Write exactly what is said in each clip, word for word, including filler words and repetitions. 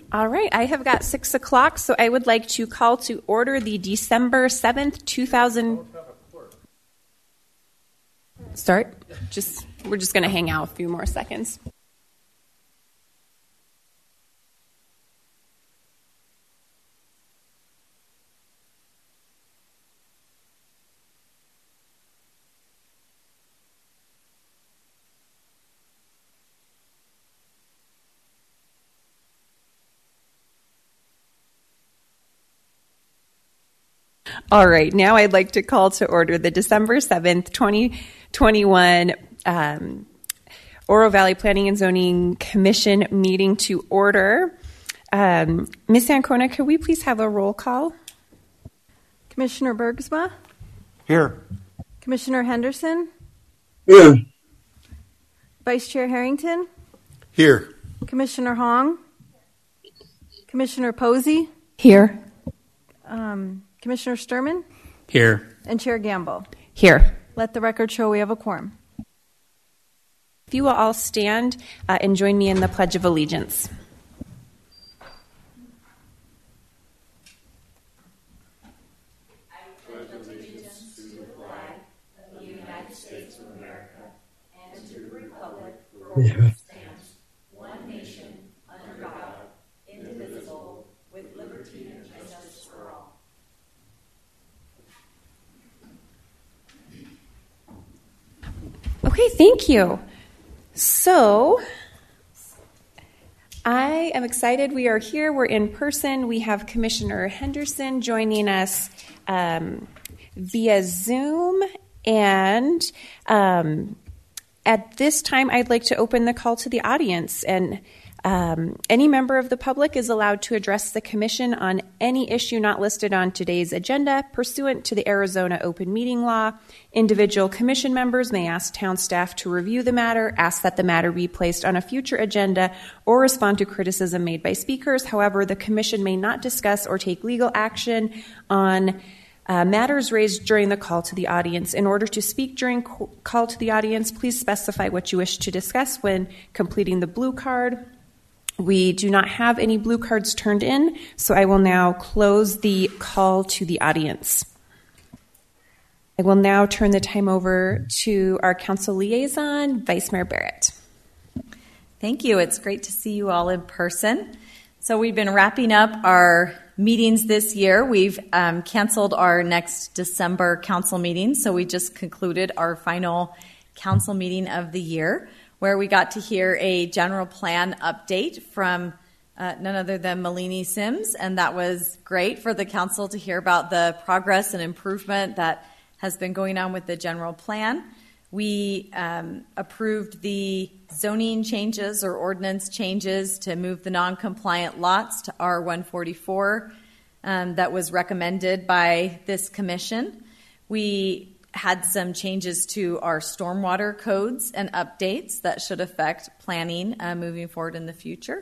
All right, I have got six o'clock, so I would like to call to order the December seventh, two thousand. Start? Just we're just going to hang out a few more seconds. All right, now I'd like to call to order the December seventh, twenty twenty-one um, Oro Valley Planning and Zoning Commission meeting to order. Um, Miz Ancona, could we please have a roll call? Commissioner Bergsma? Here. Commissioner Henderson? Here. Vice Chair Harrington? Here. Commissioner Hong? Commissioner Posey? Here. Um, Commissioner Sturman? Here. And Chair Gamble? Here. Let the record show we have a quorum. If you will all stand uh, and join me in the Pledge of Allegiance. I pledge allegiance to the flag of the United States of America and to the republic for which it stands, one nation, under God, indivisible, with liberty and justice for all. Okay, thank you. So, I am excited. We are here. We're in person. We have Commissioner Henderson joining us um, via Zoom. And um, at this time, I'd like to open the call to the audience. And um, any member of the public is allowed to address the Commission on any issue not listed on today's agenda pursuant to the Arizona Open Meeting Law. Individual Commission members may ask town staff to review the matter, ask that the matter be placed on a future agenda, or respond to criticism made by speakers. However, the Commission may not discuss or take legal action on uh, matters raised during the call to the audience. In order to speak during co- call to the audience, please specify what you wish to discuss when completing the blue card. We do not have any blue cards turned in, so I will now close the call to the audience. I will now turn the time over to our council liaison, Vice Mayor Barrett. Thank you. It's great to see you all in person. So we've been wrapping up our meetings this year. We've um, canceled our next December council meeting, so we just concluded our final council meeting of the year, where we got to hear a general plan update from uh, none other than Malini Sims, and that was great for the council to hear about the progress and improvement that has been going on with the general plan. We um, approved the zoning changes or ordinance changes to move the non-compliant lots to R one forty-four um, that was recommended by this commission. We had some changes to our stormwater codes and updates that should affect planning uh, moving forward in the future.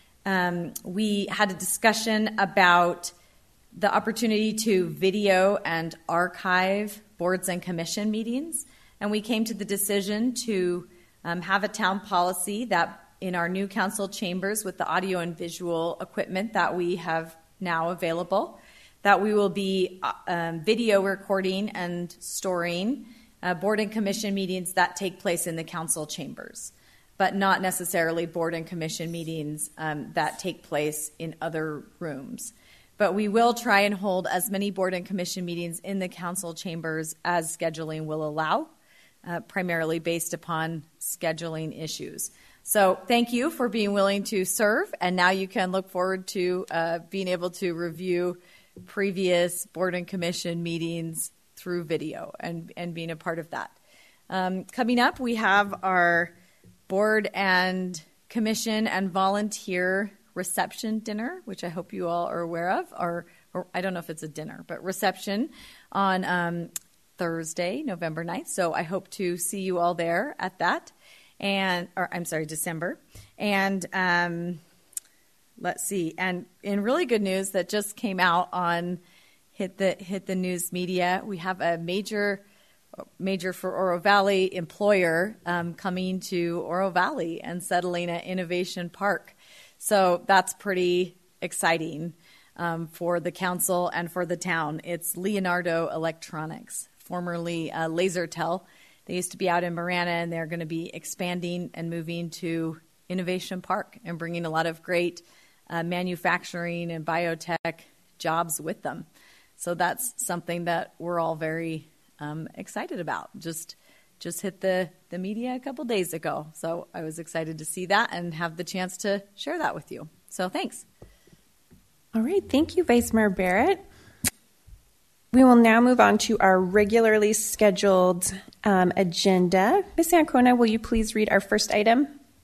Um, we had a discussion about the opportunity to video and archive boards and commission meetings, and we came to the decision to um, have a town policy that in our new council chambers with the audio and visual equipment that we have now available, that we will be um, video recording and storing uh, board and commission meetings that take place in the council chambers, but not necessarily board and commission meetings um, that take place in other rooms. But we will try and hold as many board and commission meetings in the council chambers as scheduling will allow, uh, primarily based upon scheduling issues. So thank you for being willing to serve, and now you can look forward to uh, being able to review previous board and commission meetings through video and, and being a part of that. Um, coming up, we have our board and commission and volunteer reception dinner, which I hope you all are aware of, or, or I don't know if it's a dinner, but reception on um, Thursday, November ninth. So I hope to see you all there at that. And, or I'm sorry, December. And um, let's see. And in really good news that just came out on hit the hit the news media, we have a major major for Oro Valley employer um, coming to Oro Valley and settling at Innovation Park. So that's pretty exciting um, for the council and for the town. It's Leonardo Electronics, formerly uh, LaserTel. They used to be out in Marana, and they're going to be expanding and moving to Innovation Park and bringing a lot of great uh, manufacturing and biotech jobs with them. So that's something that we're all very um, excited about. Just just hit the, the media a couple days ago. So I was excited to see that and have the chance to share that with you. So thanks. All right. Thank you, Vice Mayor Barrett. We will now move on to our regularly scheduled um, agenda. Miz Ancona, will you please read our first item?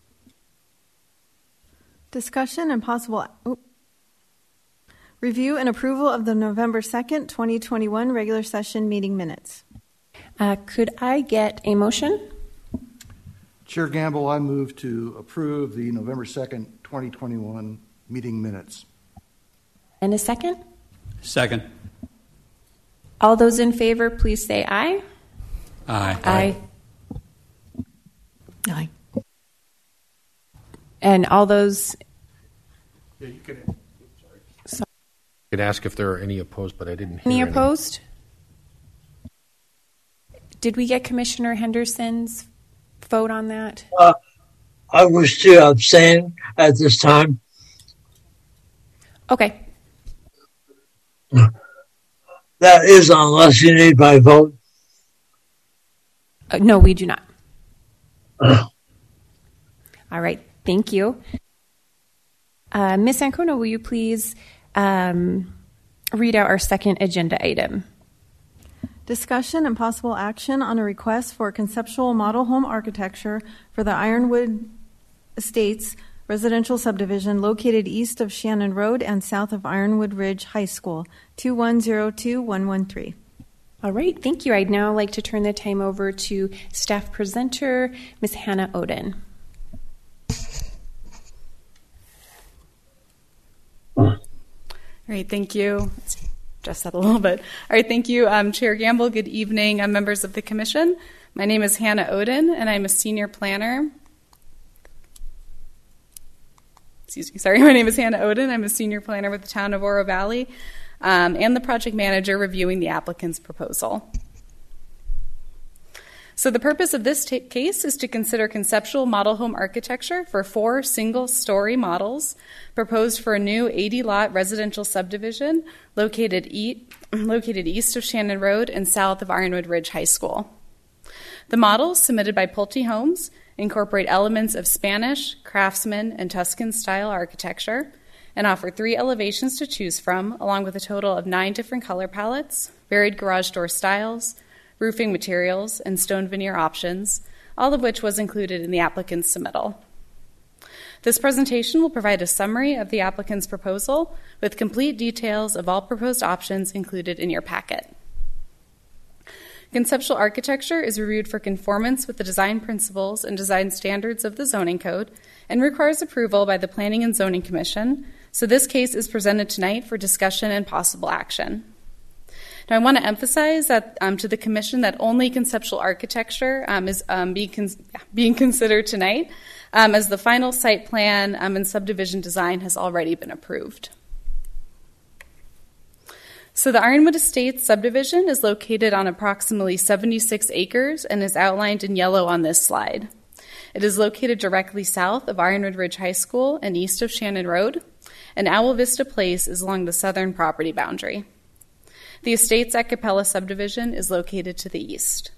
Discussion and possible oh, review and approval of the November second, twenty twenty-one regular session meeting minutes. Uh, could I get a motion? Chair Gamble, I move to approve the November second, twenty twenty-one meeting minutes. And a second? Second. All those in favor, please say aye. Aye. Aye. Aye. And all those, Yeah, you could, sorry. You could ask if there are any opposed, but I didn't hear any any. opposed? Did we get Commissioner Henderson's vote on that? Uh, I wish to abstain at this time. Okay. That is unless you need my vote. Uh, no, we do not. All right. Thank you. Uh, Miz Ancona, will you please um, read out our second agenda item? Discussion and possible action on a request for conceptual model home architecture for the Ironwood Estates residential subdivision located east of Shannon Road and south of Ironwood Ridge High School, two one zero two one one three. All right. Thank you. I'd now like to turn the time over to staff presenter, Miz Hannah Oden. All right, thank you. Let's adjust that a little bit. All right, thank you, um, Chair Gamble. Good evening, uh, members of the Commission. My name is Hannah Oden, and I'm a senior planner. Excuse me, sorry. My name is Hannah Oden. I'm a senior planner with the town of Oro Valley um, and the project manager reviewing the applicant's proposal. So the purpose of this t- case is to consider conceptual model home architecture for four single-story models proposed for a new eighty-lot residential subdivision located, e- located east of Shannon Road and south of Ironwood Ridge High School. The models, submitted by Pulte Homes, incorporate elements of Spanish, Craftsman, and Tuscan-style architecture and offer three elevations to choose from, along with a total of nine different color palettes, varied garage door styles, roofing materials, and stone veneer options, all of which was included in the applicant's submittal. This presentation will provide a summary of the applicant's proposal with complete details of all proposed options included in your packet. Conceptual architecture is reviewed for conformance with the design principles and design standards of the zoning code and requires approval by the Planning and Zoning Commission, so this case is presented tonight for discussion and possible action. Now, I want to emphasize that um, to the Commission that only conceptual architecture um, is um, being, con- being considered tonight, um, as the final site plan um, and subdivision design has already been approved. So the Ironwood Estates subdivision is located on approximately seventy-six acres and is outlined in yellow on this slide. It is located directly south of Ironwood Ridge High School and east of Shannon Road, and Owl Vista Place is along the southern property boundary. The Estates at Capella subdivision is located to the east.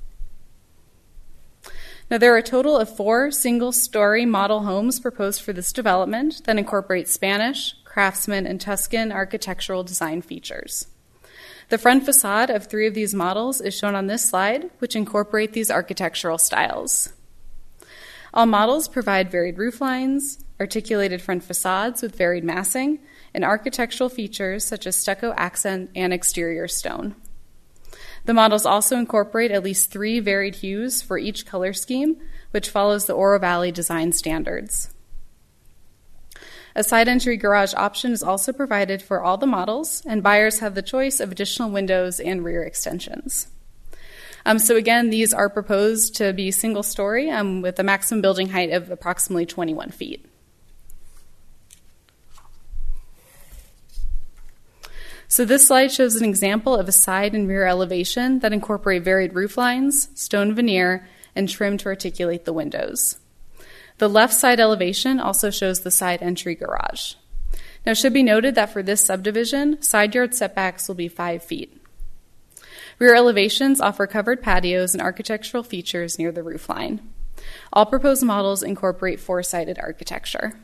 Now, there are a total of four single-story model homes proposed for this development that incorporate Spanish, Craftsman, and Tuscan architectural design features. The front facade of three of these models is shown on this slide, which incorporate these architectural styles. All models provide varied roof lines, articulated front facades with varied massing, and architectural features such as stucco accent and exterior stone. The models also incorporate at least three varied hues for each color scheme, which follows the Oro Valley design standards. A side entry garage option is also provided for all the models, and buyers have the choice of additional windows and rear extensions. Um, so again, these are proposed to be single story um, with a maximum building height of approximately twenty-one feet. So this slide shows an example of a side and rear elevation that incorporate varied roof lines, stone veneer, and trim to articulate the windows. The left side elevation also shows the side entry garage. Now, it should be noted that for this subdivision, side yard setbacks will be five feet. Rear elevations offer covered patios and architectural features near the roof line. All proposed models incorporate four-sided architecture.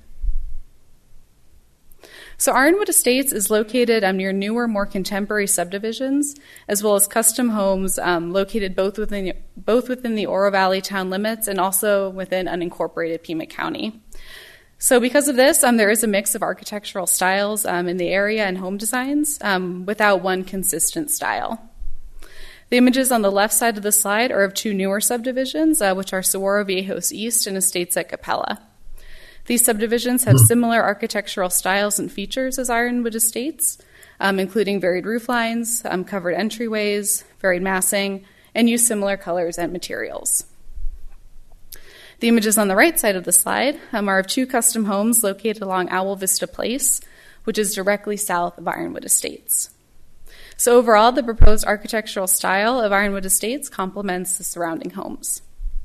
So Ironwood Estates is located um, near newer, more contemporary subdivisions, as well as custom homes um, located both within, both within the Oro Valley town limits and also within unincorporated Pima County. So because of this, um, there is a mix of architectural styles um, in the area and home designs um, without one consistent style. The images on the left side of the slide are of two newer subdivisions, uh, which are Saguaro Viejos East and Estates at Capella. These subdivisions have similar architectural styles and features as Ironwood Estates, um, including varied roof lines, um, covered entryways, varied massing, and use similar colors and materials. The images on the right side of the slide um, are of two custom homes located along Owl Vista Place, which is directly south of Ironwood Estates. So overall, the proposed architectural style of Ironwood Estates complements the surrounding homes.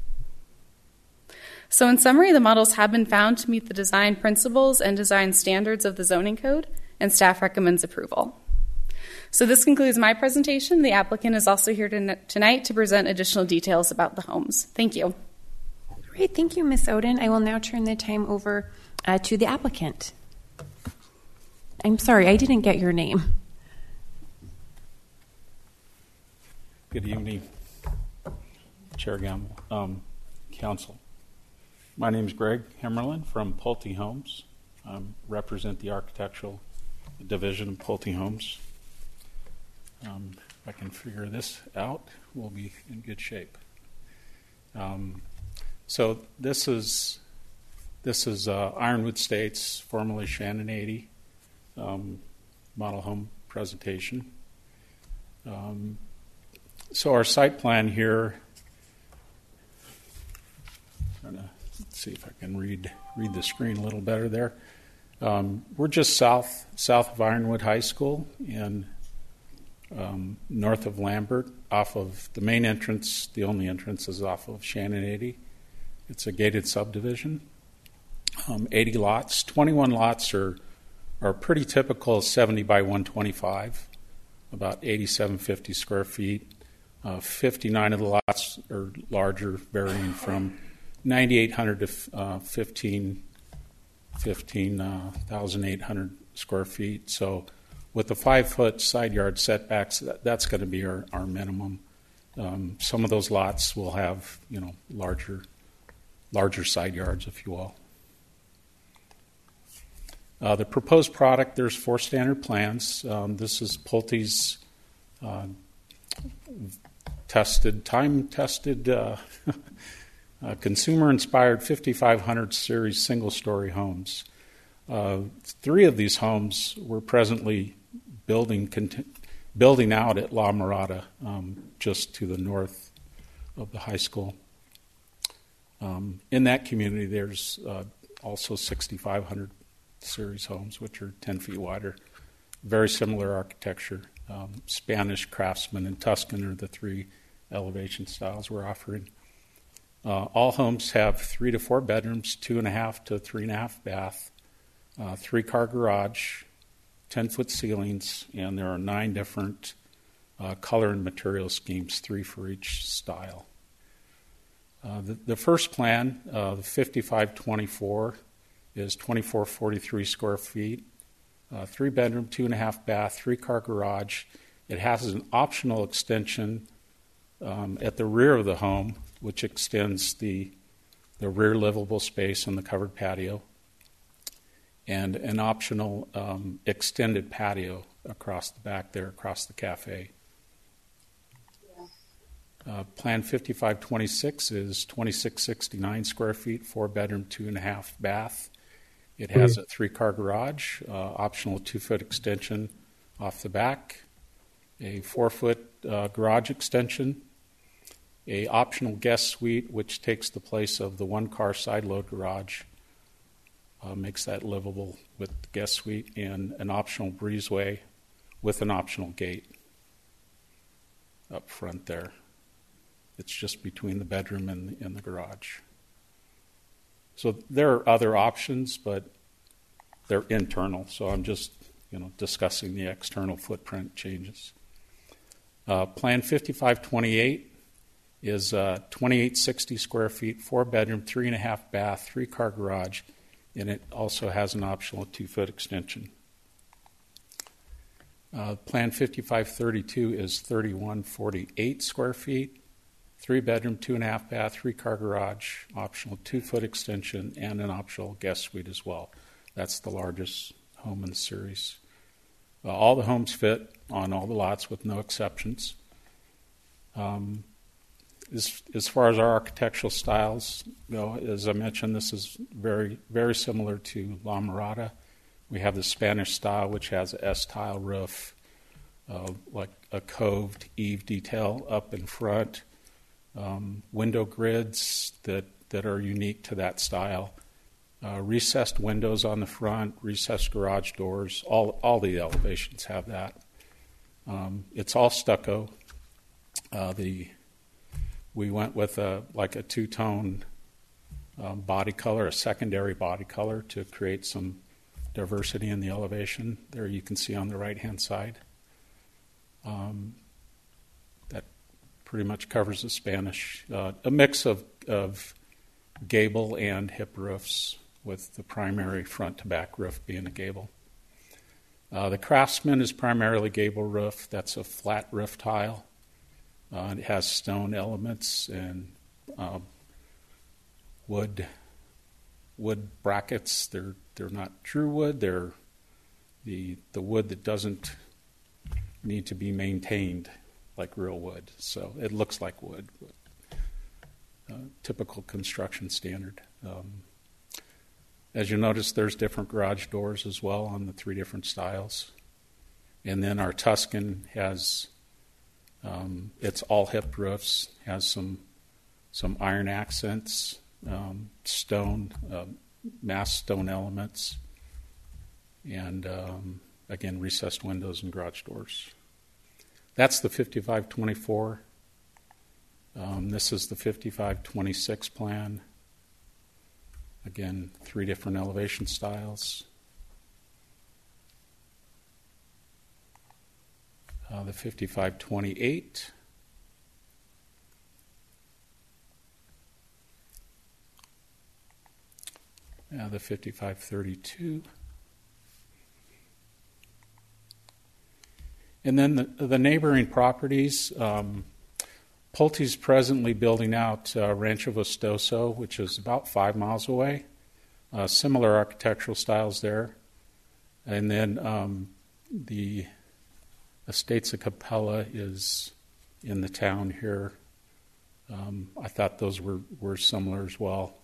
So in summary, the models have been found to meet the design principles and design standards of the zoning code, and staff recommends approval. So this concludes my presentation. The applicant is also here to, tonight to present additional details about the homes. Thank you. Great, thank you, Miz Oden. I will now turn the time over uh, to the applicant. I'm sorry, I didn't get your name. Good evening, Chair Gamble, um, Council. My name is Greg Hemmerlin from Pulte Homes. I um, represent the architectural division of Pulte Homes. Um, if I can figure this out, we'll be in good shape. Um, so this is this is uh, Ironwood Estates, formerly Shannon eighty, um, model home presentation. Um, so our site plan here. Trying to see if I can read read the screen a little better there. Um, we're just south south of Ironwood High School and um, north of Lambert, off of the main entrance. The only entrance is off of Shannon eighty. It's a gated subdivision. Um, eighty lots. twenty-one lots are are pretty typical, seventy by one twenty-five, about eighty-seven fifty square feet. Uh, fifty-nine of the lots are larger, varying from ninety-eight hundred to uh, fifteen thousand eight hundred square feet. So with the five-foot side yard setbacks, that, that's going to be our, our minimum. Um, some of those lots will have, you know, larger larger side yards, if you will. Uh, the proposed product, there's four standard plans. Um, this is Pulte's uh, tested, time-tested, uh, uh, consumer-inspired fifty-five hundred series single-story homes. Uh, three of these homes we're presently building cont- building out at La Mirada, um, just to the north of the high school. Um, in that community, there's uh, also sixty-five hundred series homes, which are ten feet wider. Very similar architecture. Um, Spanish, Craftsman, and Tuscan are the three elevation styles we're offering. Uh, all homes have three to four bedrooms, two and a half to three and a half bath, uh, three-car garage, ten-foot ceilings, and there are nine different uh, color and material schemes, three for each style. Uh, the, the first plan, uh, the fifty-five twenty-four, is twenty-four forty-three square feet, uh, three bedroom, two and a half bath, three car garage. It has an optional extension um, at the rear of the home, which extends the the rear livable space and the covered patio, and an optional um, extended patio across the back there, across the cafe. Uh, plan fifty-five twenty-six is twenty-six sixty-nine square feet, four bedroom, two and a half bath. It has a three-car garage, uh, optional two-foot extension off the back, a four-foot uh, garage extension, a optional guest suite, which takes the place of the one-car side-load garage, uh, makes that livable with the guest suite, and an optional breezeway with an optional gate up front there. It's just between the bedroom and the, and the garage. So there are other options, but they're internal, so I'm just, you know, discussing the external footprint changes. Uh, Plan fifty-five twenty-eight is uh, twenty-eight sixty square feet, four bedroom, three and a half bath, three car garage, and it also has an optional two foot extension. Uh, Plan fifty-five thirty-two is thirty-one forty-eight square feet, three bedroom, two and a half bath, three car garage, optional two foot extension, and an optional guest suite as well. That's the largest home in the series. Uh, all the homes fit on all the lots with no exceptions. Um, as, as far as our architectural styles go, as I mentioned, this is very, very similar to La Mirada. We have the Spanish style, which has a S-tile roof, uh, like a coved eave detail up in front, um, window grids that, that are unique to that style, uh, recessed windows on the front, recessed garage doors. All, all the elevations have that. Um, it's all stucco. Uh, the we went with a like a two-tone um, body color, a secondary body color, to create some diversity in the elevation. There you can see on the right-hand side. Um, that pretty much covers the Spanish. Uh, a mix of, of gable and hip roofs, with the primary front-to-back roof being a gable. Uh, the Craftsman is primarily gable roof. That's a flat roof tile. Uh, it has stone elements and uh, wood wood brackets. They're they're not true wood. They're the the wood that doesn't need to be maintained like real wood. So it looks like wood. But, uh, typical construction standard. Um, as you notice, there's different garage doors as well on the three different styles. And then our Tuscan has um, it's all hip roofs. Has some some iron accents. Um, stone, uh, mass stone elements, and um, again, recessed windows and garage doors. That's the fifty-five twenty-four. Um, this is the fifty-five twenty-six plan. Again, three different elevation styles. Uh, the fifty-five twenty-eight. Uh, the fifty-five thirty-two. And then the, the neighboring properties, um, Pulte's presently building out uh, Rancho Vistoso, which is about five miles away. Uh, similar architectural styles there. And then um, the Estates of Capella is in the town here. Um, I thought those were, were similar as well.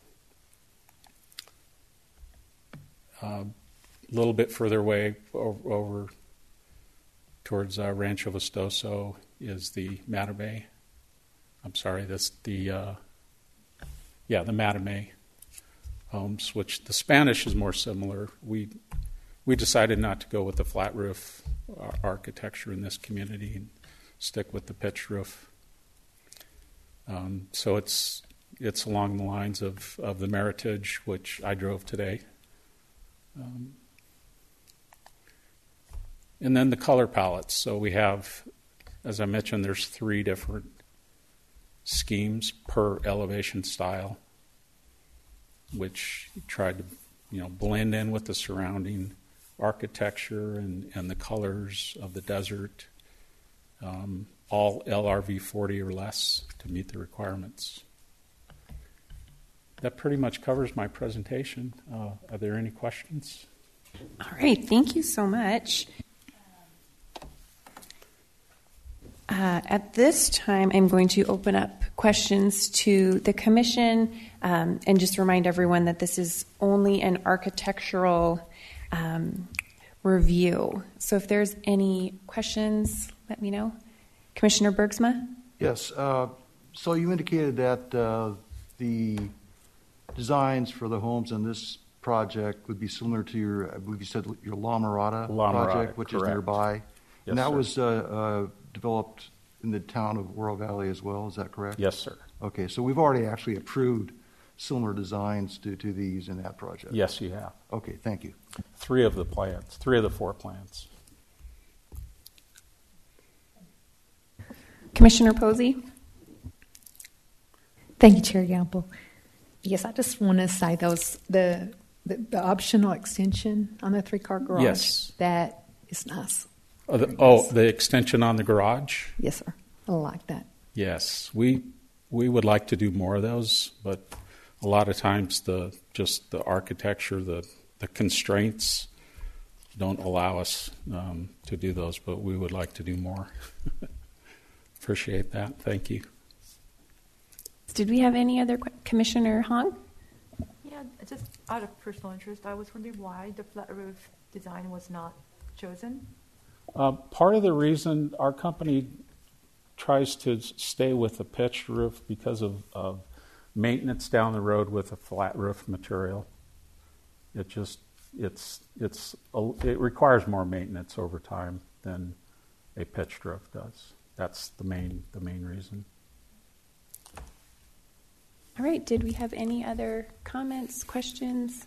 A uh, little bit further away over, over towards uh, Rancho Vistoso is the Matamay. I'm sorry, that's the, uh, yeah, the Matamay homes, which the Spanish is more similar. We we decided not to go with the flat roof uh, architecture in this community and stick with the pitched roof. Um, so it's it's along the lines of, of the Meritage, which I drove today. Um, and then the color palettes. So we have, as I mentioned, there's three different schemes per elevation style, which tried to, you know, blend in with the surrounding architecture and, and the colors of the desert. Um, all L R V forty or less to meet the requirements. That pretty much covers my presentation. Uh, are there any questions? All right, thank you so much. Uh, at this time, I'm going to open up questions to the commission um, and just remind everyone that this is only an architectural um, review. So if there's any questions, let me know. Commissioner Bergsma? Yes. Uh, so you indicated that uh, the designs for the homes in this project would be similar to your, I believe you said your La Mirada La Mirada, project, which correct. is nearby. Yep. And that sir. was uh, uh, developed in the town of Oro Valley as well, is that correct? Yes, sir. Okay, so we've already actually approved similar designs to, to these in that project? Yes, you have. Okay, thank you. Three of the plans, three of the four plans. Commissioner Posey? Thank you, Chair Gamble. Yes, I just want to say those the, the the optional extension on the three-car garage. Yes. That is nice. Oh the, oh, the extension on the garage? Yes, sir. I like that. Yes, we we would like to do more of those, but a lot of times the just the architecture, the the constraints don't allow us um, to do those, but we would like to do more. Appreciate that. Thank you. Did we have any other que- Commissioner Hong? Yeah, just out of personal interest, I was wondering why the flat roof design was not chosen. Uh, part of the reason our company tries to stay with a pitched roof because of, of maintenance down the road with a flat roof material. It just it's it's a, it requires more maintenance over time than a pitched roof does. That's the main the main reason. All right, did we have any other comments, questions?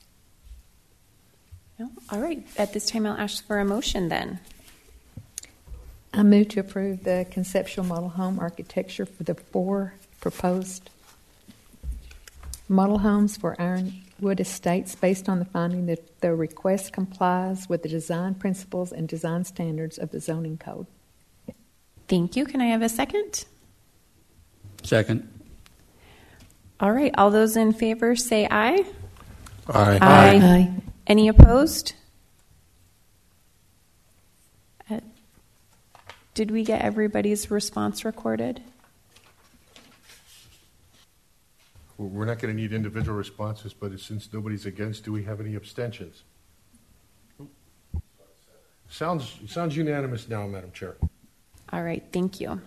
No? All right, at this time I'll ask for a motion then. I move to approve the conceptual model home architecture for the four proposed model homes for Ironwood Estates based on the finding that the request complies with the design principles and design standards of the zoning code. Thank you. Can I have a second? Second. All right, all those in favor say aye. Aye. Aye. Aye. Any opposed? Uh, did we get everybody's response recorded? Well, we're not going to need individual responses, but since nobody's against, do we have any abstentions? Sounds sounds unanimous now, Madam Chair. All right, thank you. All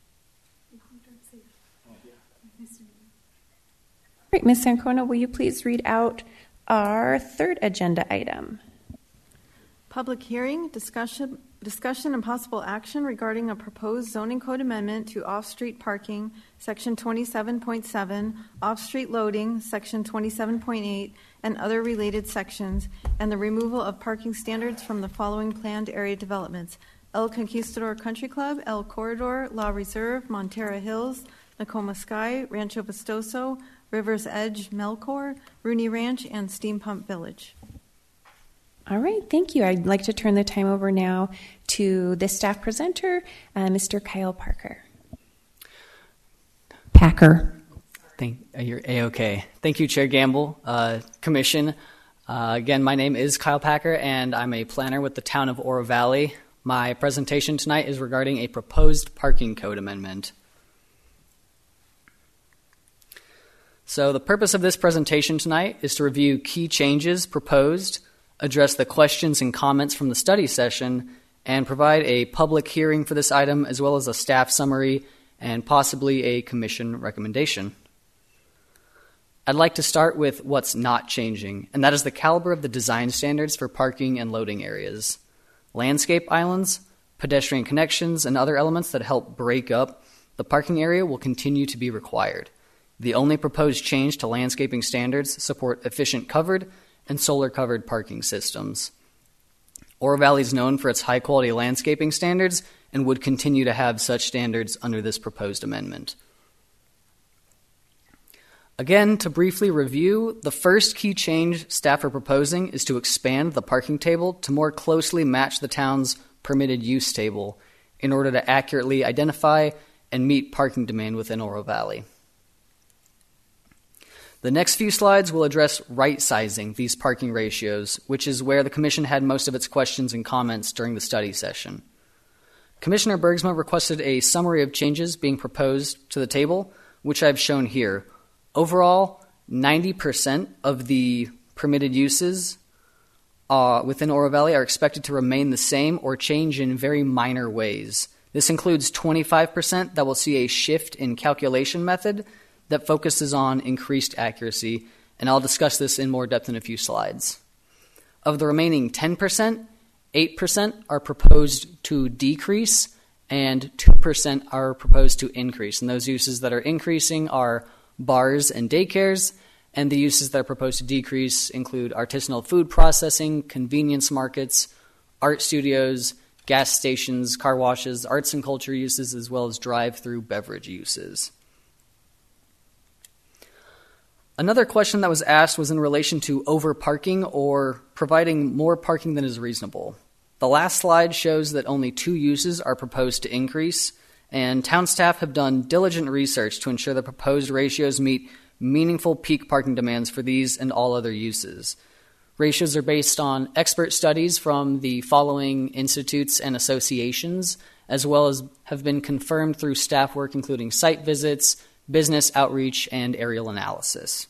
right, Miz Ancona, will you please read out our third agenda item? Public hearing, discussion, discussion and possible action regarding a proposed zoning code amendment to off-street parking, Section twenty-seven point seven, off-street loading, Section twenty-seven point eight, and other related sections, and the removal of parking standards from the following planned area developments: El Conquistador Country Club, El Corridor, La Reserve, Montera Hills, Nakoma Sky, Rancho Pastoso, River's Edge, Melcor, Rooney Ranch, and Steam Pump Village. All right, thank you. I'd like to turn the time over now to the staff presenter, uh, Mister Kyle Parker. Packer. Thank, uh, you're A-OK. Thank you, Chair Gamble, uh, Commission. Uh, again, my name is Kyle Packer, and I'm a planner with the town of Oro Valley. My presentation tonight is regarding a proposed parking code amendment. So the purpose of this presentation tonight is to review key changes proposed, address the questions and comments from the study session, and provide a public hearing for this item, as well as a staff summary and possibly a commission recommendation. I'd like to start with what's not changing, and that is the caliber of the design standards for parking and loading areas. Landscape islands, pedestrian connections, and other elements that help break up the parking area will continue to be required. The only proposed change to landscaping standards support efficient covered and solar-covered parking systems. Oro Valley is known for its high-quality landscaping standards and would continue to have such standards under this proposed amendment. Again, to briefly review, the first key change staff are proposing is to expand the parking table to more closely match the town's permitted use table in order to accurately identify and meet parking demand within Oro Valley. The next few slides will address right-sizing these parking ratios, which is where the Commission had most of its questions and comments during the study session. Commissioner Bergsma requested a summary of changes being proposed to the table, which I've shown here. Overall, ninety percent of the permitted uses uh, within Oro Valley are expected to remain the same or change in very minor ways. This includes twenty-five percent that will see a shift in calculation method that focuses on increased accuracy, and I'll discuss this in more depth in a few slides. Of the remaining ten percent, eight percent are proposed to decrease, and two percent are proposed to increase. And those uses that are increasing are bars and daycares, and the uses that are proposed to decrease include artisanal food processing, convenience markets, art studios, gas stations, car washes, arts and culture uses, as well as drive-through beverage uses. Another question that was asked was in relation to overparking or providing more parking than is reasonable. The last slide shows that only two uses are proposed to increase, and town staff have done diligent research to ensure the proposed ratios meet meaningful peak parking demands for these and all other uses. Ratios are based on expert studies from the following institutes and associations, as well as have been confirmed through staff work including site visits, business outreach, and aerial analysis.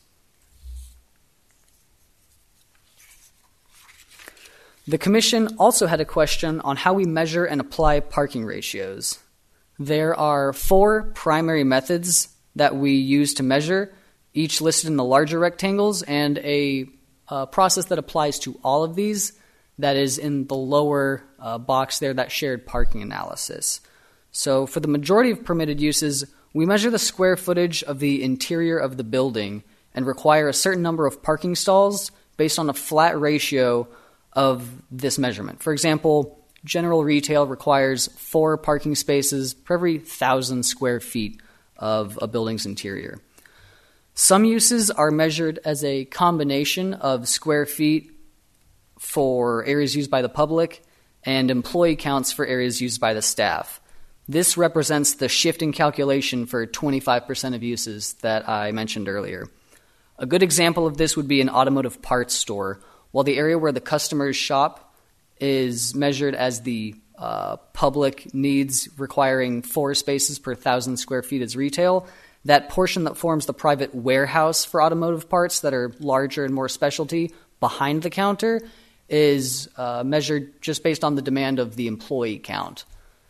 The Commission also had a question on how we measure and apply parking ratios. There are four primary methods that we use to measure, each listed in the larger rectangles, and a uh, process that applies to all of these that is in the lower uh, box there, that shared parking analysis. So for the majority of permitted uses, we measure the square footage of the interior of the building and require a certain number of parking stalls based on a flat ratio of this measurement. For example, general retail requires four parking spaces per every thousand square feet of a building's interior. Some uses are measured as a combination of square feet for areas used by the public and employee counts for areas used by the staff. This represents the shifting calculation for twenty-five percent of uses that I mentioned earlier. A good example of this would be an automotive parts store. While the area where the customers shop is measured as the uh, public needs requiring four spaces per thousand square feet as retail, that portion that forms the private warehouse for automotive parts that are larger and more specialty behind the counter is uh, measured just based on the demand of the employee count.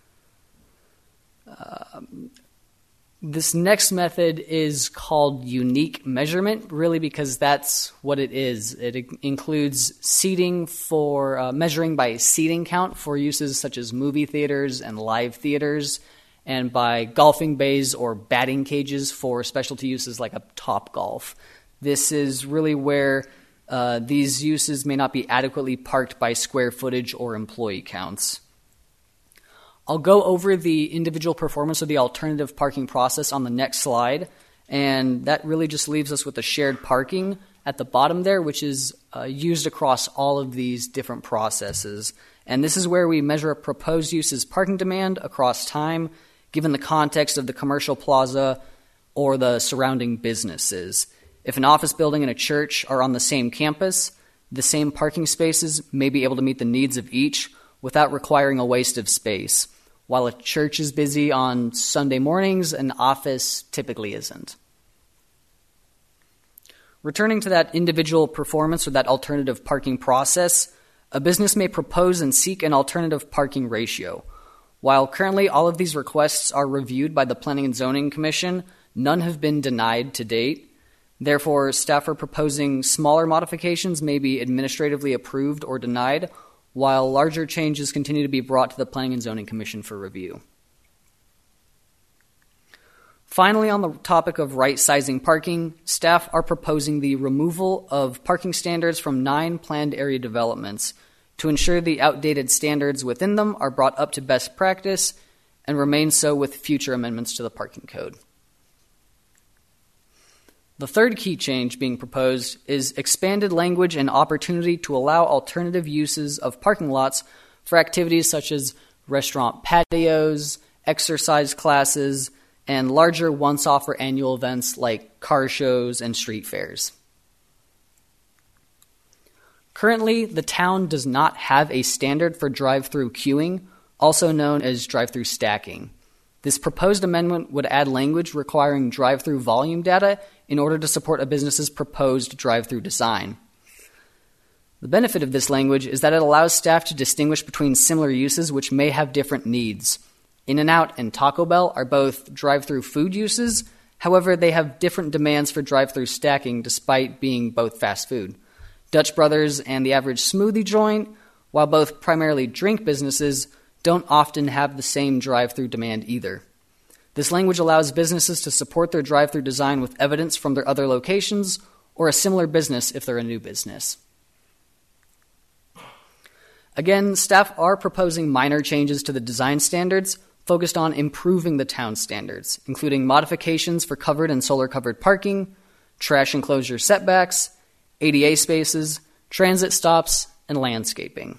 Um, this next method is called unique measurement, really because that's what it is. It includes seating for uh, measuring by seating count for uses such as movie theaters and live theaters, and by golfing bays or batting cages for specialty uses like a Topgolf. This is really where uh, these uses may not be adequately parked by square footage or employee counts. I'll go over the individual performance of the alternative parking process on the next slide, and that really just leaves us with the shared parking at the bottom there, which is uh, used across all of these different processes. And this is where we measure a proposed use's parking demand across time, given the context of the commercial plaza or the surrounding businesses. If an office building and a church are on the same campus, the same parking spaces may be able to meet the needs of each without requiring a waste of space. While a church is busy on Sunday mornings, an office typically isn't. Returning to that individual performance or that alternative parking process, a business may propose and seek an alternative parking ratio. While currently all of these requests are reviewed by the Planning and Zoning Commission, none have been denied to date. Therefore, staff are proposing smaller modifications may be administratively approved or denied, while larger changes continue to be brought to the Planning and Zoning Commission for review. Finally, on the topic of right-sizing parking, staff are proposing the removal of parking standards from nine planned area developments to ensure the outdated standards within them are brought up to best practice and remain so with future amendments to the parking code. The third key change being proposed is expanded language and opportunity to allow alternative uses of parking lots for activities such as restaurant patios, exercise classes, and larger once-off or annual events like car shows and street fairs. Currently, the town does not have a standard for drive-through queuing, also known as drive-through stacking. This proposed amendment would add language requiring drive-through volume data in order to support a business's proposed drive-through design. The benefit of this language is that it allows staff to distinguish between similar uses which may have different needs. In-N-Out and Taco Bell are both drive-through food uses, however, they have different demands for drive-through stacking despite being both fast food. Dutch Brothers and the average smoothie joint while both primarily drink businesses don't often have the same drive-through demand either. This language allows businesses to support their drive-through design with evidence from their other locations or a similar business if they're a new business. Again, staff are proposing minor changes to the design standards focused on improving the town standards, including modifications for covered and solar-covered parking, trash enclosure setbacks, A D A spaces, transit stops, and landscaping.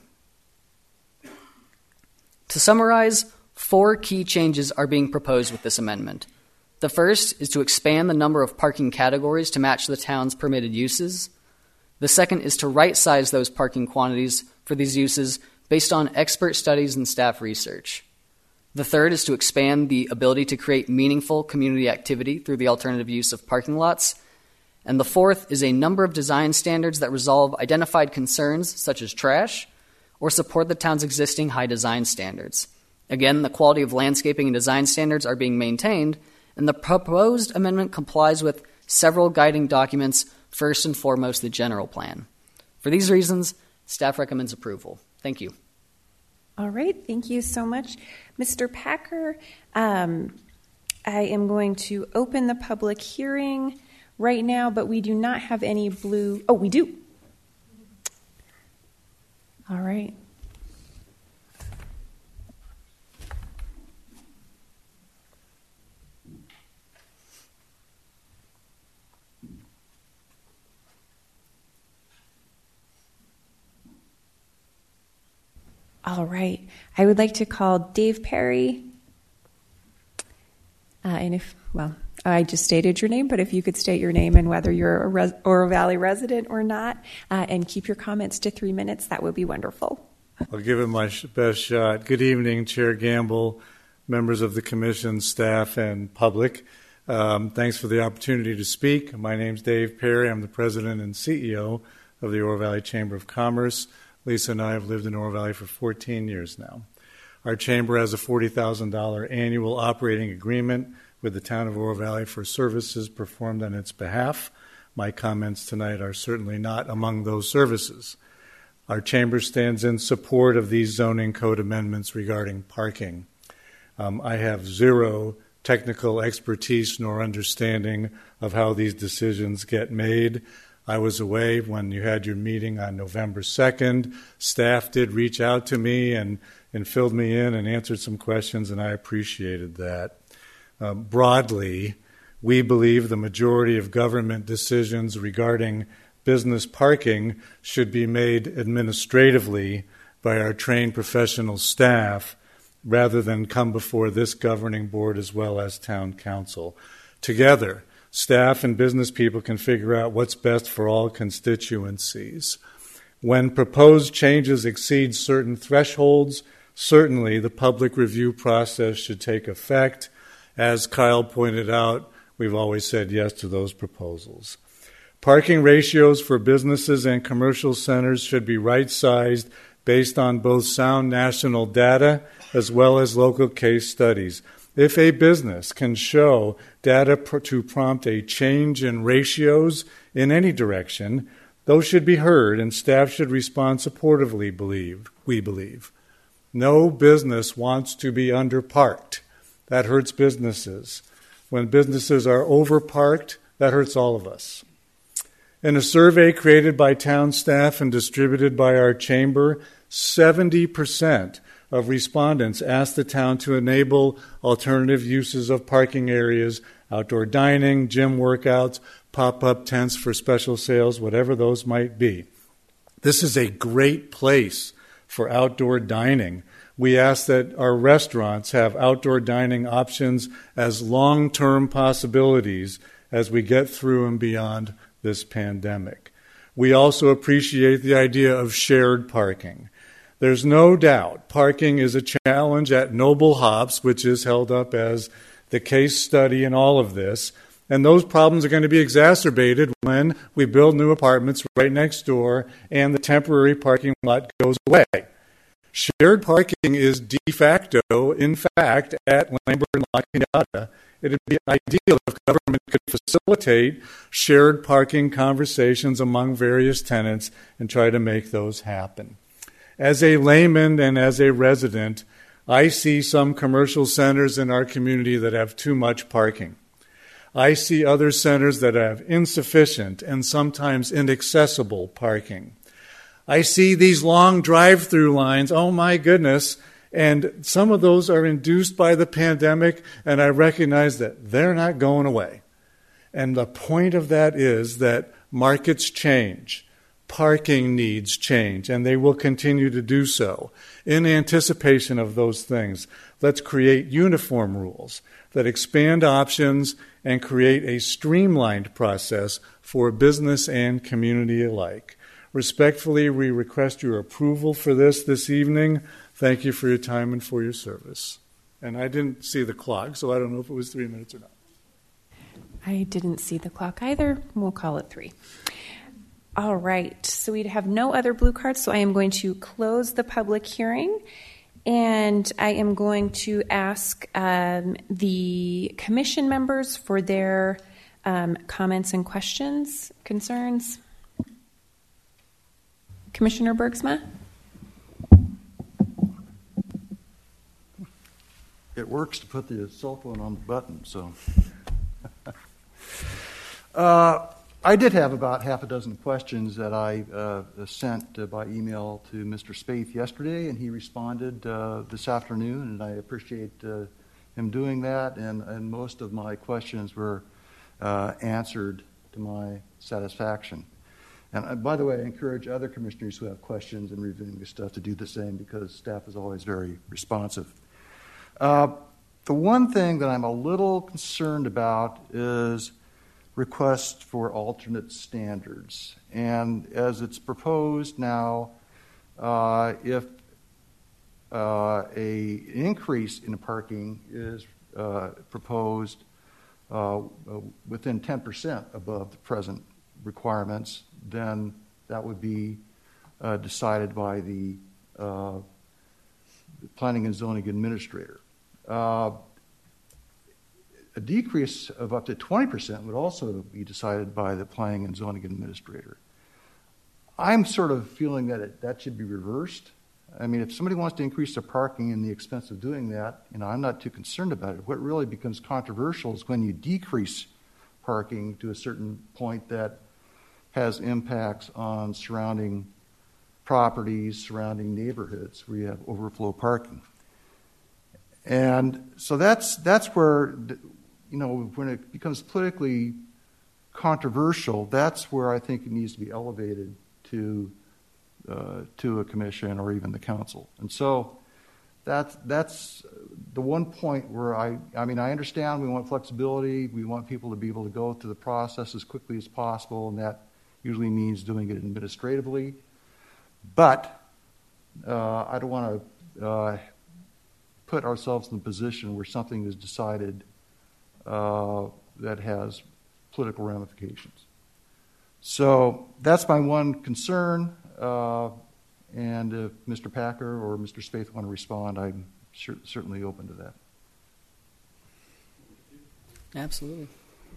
To summarize, four key changes are being proposed with this amendment. The first is to expand the number of parking categories to match the town's permitted uses. The second is to right-size those parking quantities for these uses based on expert studies and staff research. The third is to expand the ability to create meaningful community activity through the alternative use of parking lots. And the fourth is a number of design standards that resolve identified concerns such as trash or support the town's existing high design standards. Again, the quality of landscaping and design standards are being maintained, and the proposed amendment complies with several guiding documents, first and foremost the general plan. For these reasons, staff recommends approval. Thank you. All right, thank you so much. Mister Packer, um, I am going to open the public hearing right now, but we do not have any blue. Oh, we do. All right. All right. I would like to call Dave Perry. Uh, and if, well, I just stated your name, but if you could state your name and whether you're a res- Oro Valley resident or not, uh, and keep your comments to three minutes, that would be wonderful. I'll give it my best shot. Good evening, Chair Gamble, members of the commission, staff, and public. Um, thanks for the opportunity to speak. My name's Dave Perry. I'm the president and C E O of the Oro Valley Chamber of Commerce. Lisa and I have lived in Oro Valley for fourteen years now. Our chamber has a forty thousand dollars annual operating agreement with the town of Oro Valley for services performed on its behalf. My comments tonight are certainly not among those services. Our chamber stands in support of these zoning code amendments regarding parking. Um, I have zero technical expertise nor understanding of how these decisions get made. I was away when you had your meeting on November second. Staff did reach out to me and, and filled me in and answered some questions, and I appreciated that. Uh, broadly, we believe the majority of government decisions regarding business parking should be made administratively by our trained professional staff rather than come before this governing board as well as town council. Together, staff and business people can figure out what's best for all constituencies. When proposed changes exceed certain thresholds, certainly the public review process should take effect. As Kyle pointed out, we've always said yes to those proposals. Parking ratios for businesses and commercial centers should be right-sized based on both sound national data as well as local case studies. If a business can show data pr- to prompt a change in ratios in any direction, those should be heard and staff should respond supportively, believe, we believe. No business wants to be underparked. That hurts businesses. When businesses are overparked, that hurts all of us. In a survey created by town staff and distributed by our chamber, seventy percent of respondents asked the town to enable alternative uses of parking areas, outdoor dining, gym workouts, pop-up tents for special sales, whatever those might be. This is a great place for outdoor dining. We ask that our restaurants have outdoor dining options as long-term possibilities as we get through and beyond this pandemic. We also appreciate the idea of shared parking. There's no doubt parking is a challenge at Noble Hops, which is held up as the case study in all of this, and those problems are going to be exacerbated when we build new apartments right next door and the temporary parking lot goes away. Shared parking is de facto, in fact, at Lambert and La Cañada. It would be ideal if government could facilitate shared parking conversations among various tenants and try to make those happen. As a layman and as a resident, I see some commercial centers in our community that have too much parking. I see other centers that have insufficient and sometimes inaccessible parking. I see these long drive-through lines, oh my goodness, and some of those are induced by the pandemic, and I recognize that they're not going away. And the point of that is that markets change, parking needs change, and they will continue to do so. In anticipation of those things, let's create uniform rules that expand options and create a streamlined process for business and community alike. Respectfully, we request your approval for this this evening. Thank you for your time and for your service. And I didn't see the clock, so I don't know if it was three minutes or not. I didn't see the clock either. We'll call it three. All right. So we have no other blue cards, so I am going to close the public hearing. And I am going to ask um, the commission members for their um, comments and questions, concerns. Commissioner Bergsma? It works to put the cell phone on the button, so. uh, I did have about half a dozen questions that I uh, sent uh, by email to Mister Spaeth yesterday, and he responded uh, this afternoon, and I appreciate uh, him doing that, and, and most of my questions were uh, answered to my satisfaction. And uh, by the way, I encourage other commissioners who have questions and reviewing this stuff to do the same, because staff is always very responsive. Uh, the one thing that I'm a little concerned about is requests for alternate standards. And as it's proposed now, uh, if uh, a increase in parking is uh, proposed uh, within ten percent above the present requirements, then that would be uh, decided by the uh, Planning and Zoning Administrator. Uh, a decrease of up to twenty percent would also be decided by the Planning and Zoning Administrator. I'm sort of feeling that it, that should be reversed. I mean, if somebody wants to increase their parking and the expense of doing that, you know, I'm not too concerned about it. What really becomes controversial is when you decrease parking to a certain point that has impacts on surrounding properties, surrounding neighborhoods where you have overflow parking. And so that's that's where, you know, when it becomes politically controversial, that's where I think it needs to be elevated to uh, to a commission or even the council. And so that's that's the one point where I I mean I understand we want flexibility, we want people to be able to go through the process as quickly as possible, and that usually means doing it administratively. But uh, I don't want to uh, put ourselves in the position where something is decided uh, that has political ramifications. So that's my one concern. Uh, and if Mister Packer or Mister Spaeth want to respond, I'm sure, certainly open to that. Absolutely.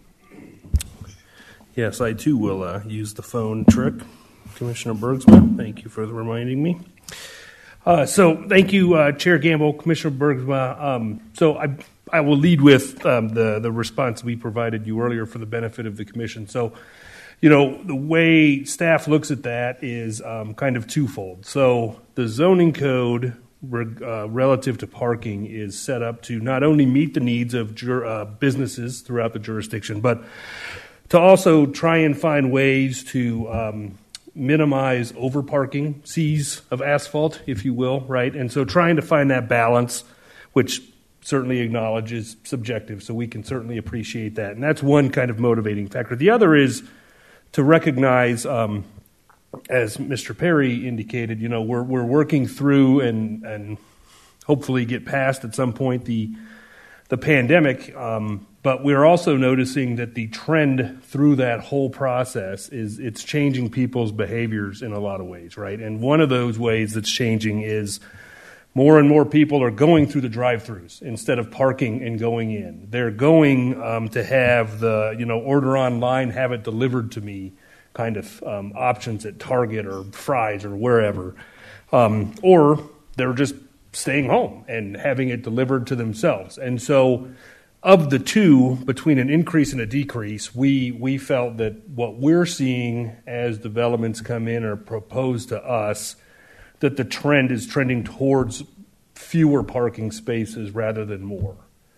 Yes, I too will uh, use the phone trick. Commissioner Bergsma, thank you for reminding me. Uh, so thank you, uh, Chair Gamble, Commissioner Bergsma. Um, so I, I will lead with um, the, the response we provided you earlier for the benefit of the commission. So, you know, the way staff looks at that is um, kind of twofold. So the zoning code re- uh, relative to parking is set up to not only meet the needs of jur- uh, businesses throughout the jurisdiction, but to also try and find ways to um, minimize overparking, seas of asphalt, if you will, right? And so trying to find that balance, which certainly acknowledges subjective, so we can certainly appreciate that. And that's one kind of motivating factor. The other is to recognize, um, as Mister Perry indicated, you know, we're we're working through and and hopefully get past at some point the the pandemic, um, but we're also noticing that the trend through that whole process is it's changing people's behaviors in a lot of ways, right? And one of those ways that's changing is more and more people are going through the drive-thrus instead of parking and going in. They're going um, to have the, you know, order online, have it delivered to me kind of um, options at Target or Fry's or wherever. um, or they're just staying home and having it delivered to themselves. And so, of the two, between an increase and a decrease, we we felt that what we're seeing as developments come in or proposed to us, that the trend is trending towards fewer parking spaces rather than more.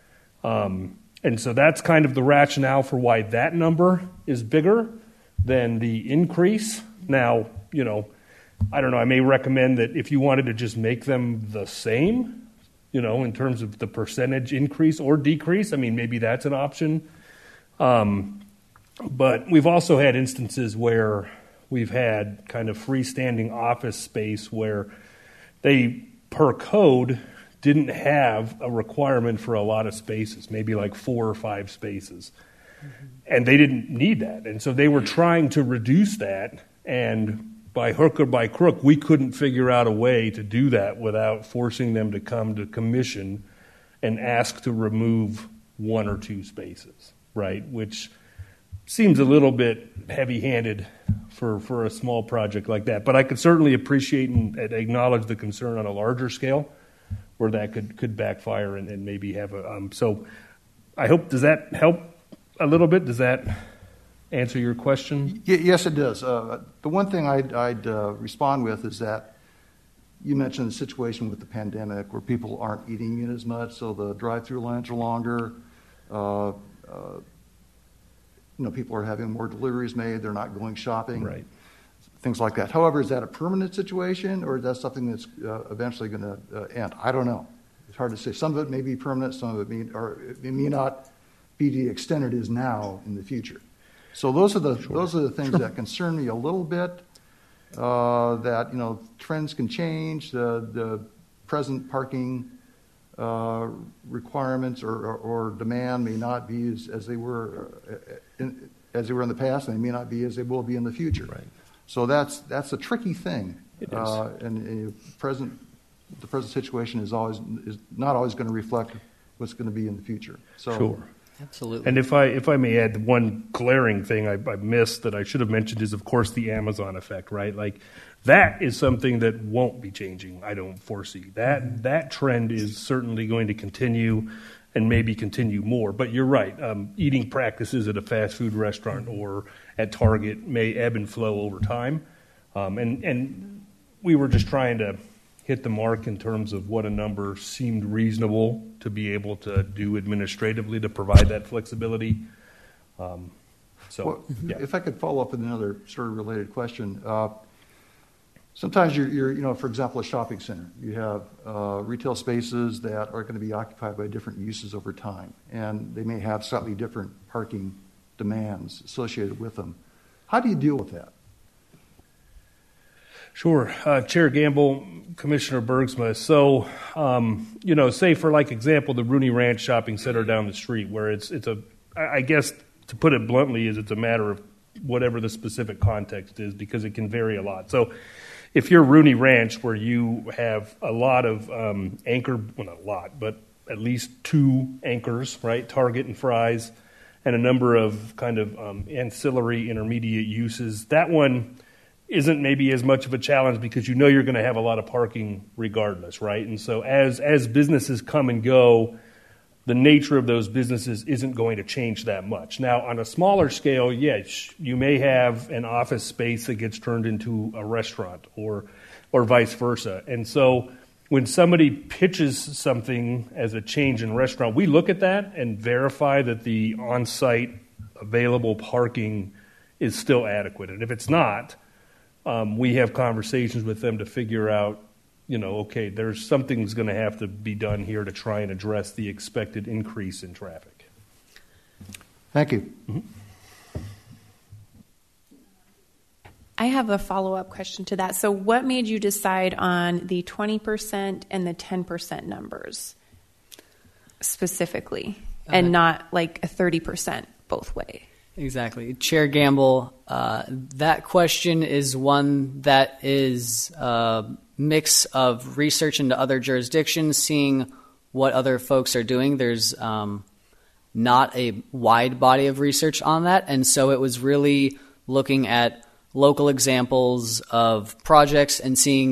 Um, and so that's kind of the rationale for why that number is bigger than the increase. Now, you know, I don't know, I may recommend that if you wanted to just make them the same, you know, in terms of the percentage increase or decrease, I mean, maybe that's an option. Um, but we've also had instances where we've had kind of freestanding office space where they, per code, didn't have a requirement for a lot of spaces, maybe like four or five spaces. Mm-hmm. And they didn't need that. And so they were trying to reduce that, and by hook or by crook, we couldn't figure out a way to do that without forcing them to come to commission and ask to remove one or two spaces, right? Which seems a little bit heavy-handed for, for a small project like that. But I could certainly appreciate and acknowledge the concern on a larger scale where that could, could backfire and, and maybe have a... Um, so I hope, does that help a little bit? Does that answer your question? Y- yes, it does. Uh, the one thing I'd, I'd uh, respond with is that you mentioned the situation with the pandemic where people aren't eating in as much, so the drive-through lines are longer. Uh, uh, you know, people are having more deliveries made. They're not going shopping. Right. Things like that. However, is that a permanent situation, or is that something that's uh, eventually going to uh, end? I don't know. It's hard to say. Some of it may be permanent. Some of it may, or it may not be the extent it is now in the future. So those are the sure. those are the things sure. that concern me a little bit. Uh, that you know, trends can change. The the present parking uh, requirements or, or, or demand may not be as, as they were uh, in, as they were in the past, and they may not be as they will be in the future. Right. So that's that's a tricky thing. It is. Uh, and, and present the present situation is always is not always going to reflect what's going to be in the future. So. Sure. Absolutely. And if I if I may add, one glaring thing I, I missed that I should have mentioned is, of course, the Amazon effect, right? Like, that is something that won't be changing, I don't foresee. That that trend is certainly going to continue and maybe continue more. But you're right. Um, eating practices at a fast food restaurant or at Target may ebb and flow over time. Um, and, and we were just trying to hit the mark in terms of what a number seemed reasonable to be able to do administratively to provide that flexibility. Um, so, well, yeah. If I could follow up with another sort of related question. Uh, sometimes you're, you're, you know, for example, a shopping center. You have uh, retail spaces that are going to be occupied by different uses over time, and they may have slightly different parking demands associated with them. How do you deal with that? Sure. Uh, Chair Gamble, Commissioner Bergsma. So, um, you know, say for like example, the Rooney Ranch Shopping Center down the street, where it's, it's a, I guess to put it bluntly, is it's a matter of whatever the specific context is, because it can vary a lot. So if you're Rooney Ranch, where you have a lot of um, anchor, well, not a lot, but at least two anchors, right, Target and Fry's, and a number of kind of um, ancillary intermediate uses, that one isn't maybe as much of a challenge because you know you're going to have a lot of parking regardless, right? And so as as businesses come and go, the nature of those businesses isn't going to change that much. Now, on a smaller scale, yes, you may have an office space that gets turned into a restaurant or or vice versa. And so when somebody pitches something as a change in restaurant, we look at that and verify that the on-site available parking is still adequate. And if it's not, Um, we have conversations with them to figure out, you know, okay, there's something's going to have to be done here to try and address the expected increase in traffic. Thank you. Mm-hmm. I have a follow-up question to that. So what made you decide on the twenty percent and the ten percent numbers specifically, uh, and not like a thirty percent both way? Exactly. Chair Gamble, uh, that question is one that is a mix of research into other jurisdictions, seeing what other folks are doing. There's um, not a wide body of research on that, and so it was really looking at local examples of projects and seeing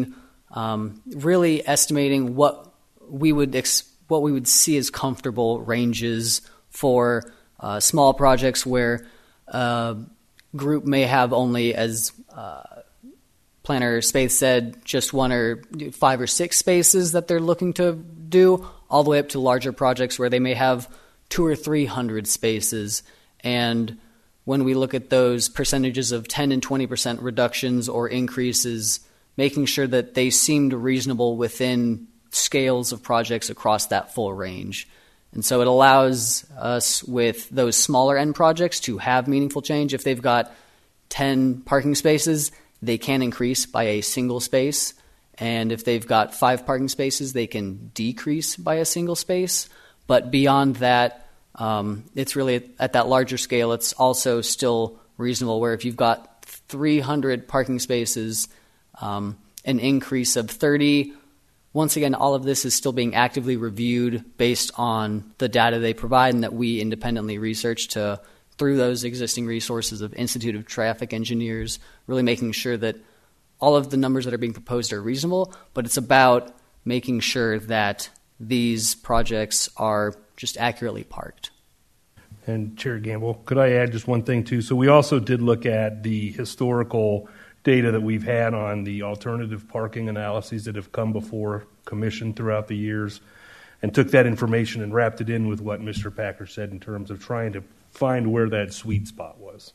um, really estimating what we would ex- what we would see as comfortable ranges for uh, small projects where a group may have only, as uh, Planner Spaeth said, just one or five or six spaces that they're looking to do, all the way up to larger projects where they may have two or three hundred spaces. And when we look at those percentages of ten and twenty percent reductions or increases, making sure that they seemed reasonable within scales of projects across that full range. And so it allows us with those smaller end projects to have meaningful change. If they've got ten parking spaces, they can increase by a single space. And if they've got five parking spaces, they can decrease by a single space. But beyond that, um, it's really at that larger scale, it's also still reasonable where if you've got three hundred parking spaces, um, an increase of thirty, once again, all of this is still being actively reviewed based on the data they provide and that we independently research to through those existing resources of Institute of Traffic Engineers, really making sure that all of the numbers that are being proposed are reasonable, but it's about making sure that these projects are just accurately parked. And Chair Gamble, could I add just one thing too? So we also did look at the historical data that we've had on the alternative parking analyses that have come before commission throughout the years and took that information and wrapped it in with what Mister Packer said in terms of trying to find where that sweet spot was.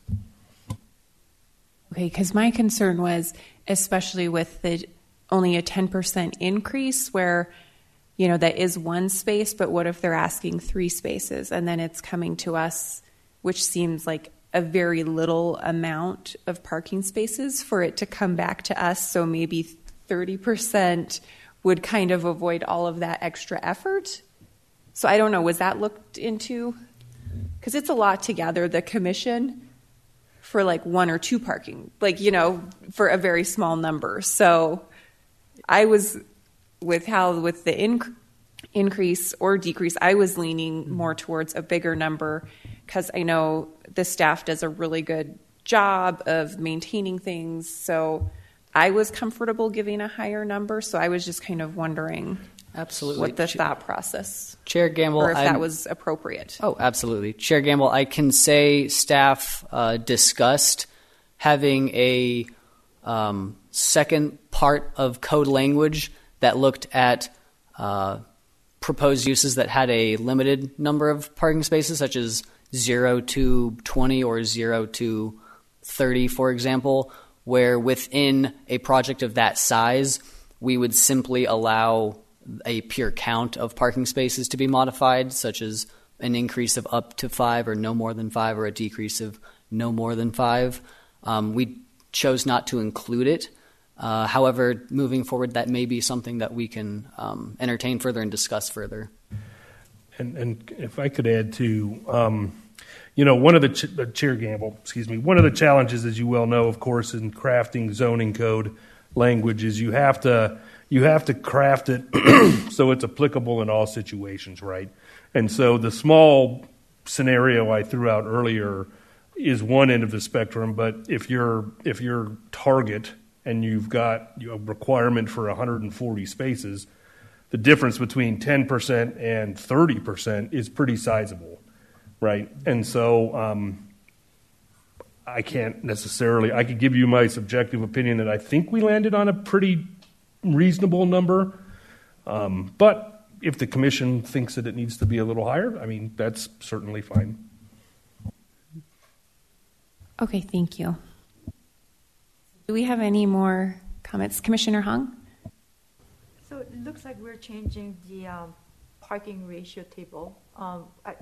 Okay, because my concern was, especially with the only a ten percent increase where, you know, that is one space, but what if they're asking three spaces and then it's coming to us, which seems like a very little amount of parking spaces for it to come back to us. So maybe thirty percent would kind of avoid all of that extra effort. So I don't know, was that looked into? Because it's a lot to gather the commission for like one or two parking, like, you know, for a very small number. So I was with how with the inc- increase or decrease, I was leaning more towards a bigger number because I know the staff does a really good job of maintaining things. So I was comfortable giving a higher number. So I was just kind of wondering absolutely what the thought process, Chair Gamble, or if I'm, that was appropriate. Oh, absolutely. Chair Gamble, I can say staff uh, discussed having a um, second part of code language that looked at uh, proposed uses that had a limited number of parking spaces, such as zero to twenty or zero to thirty, for example, where within a project of that size, we would simply allow a pure count of parking spaces to be modified, such as an increase of up to five or no more than five, or a decrease of no more than five. Um, we chose not to include it. Uh, however, moving forward, that may be something that we can um, entertain further and discuss further. And, and if I could add to, um, you know, one of the ch- uh, Chair Gamble, excuse me, one of the challenges, as you well know, of course, in crafting zoning code language is you have to you have to craft it so it's applicable in all situations, right? And so the small scenario I threw out earlier is one end of the spectrum, but if you're if your target and you've got a requirement for one hundred forty spaces, the difference between ten percent and thirty percent is pretty sizable, right? And so um, I can't necessarily, I could give you my subjective opinion that I think we landed on a pretty reasonable number. Um, but if the commission thinks that it needs to be a little higher, I mean, that's certainly fine. Okay, thank you. Do we have any more comments? Commissioner Hung? So it looks like we're changing the um, parking ratio table. Um, I,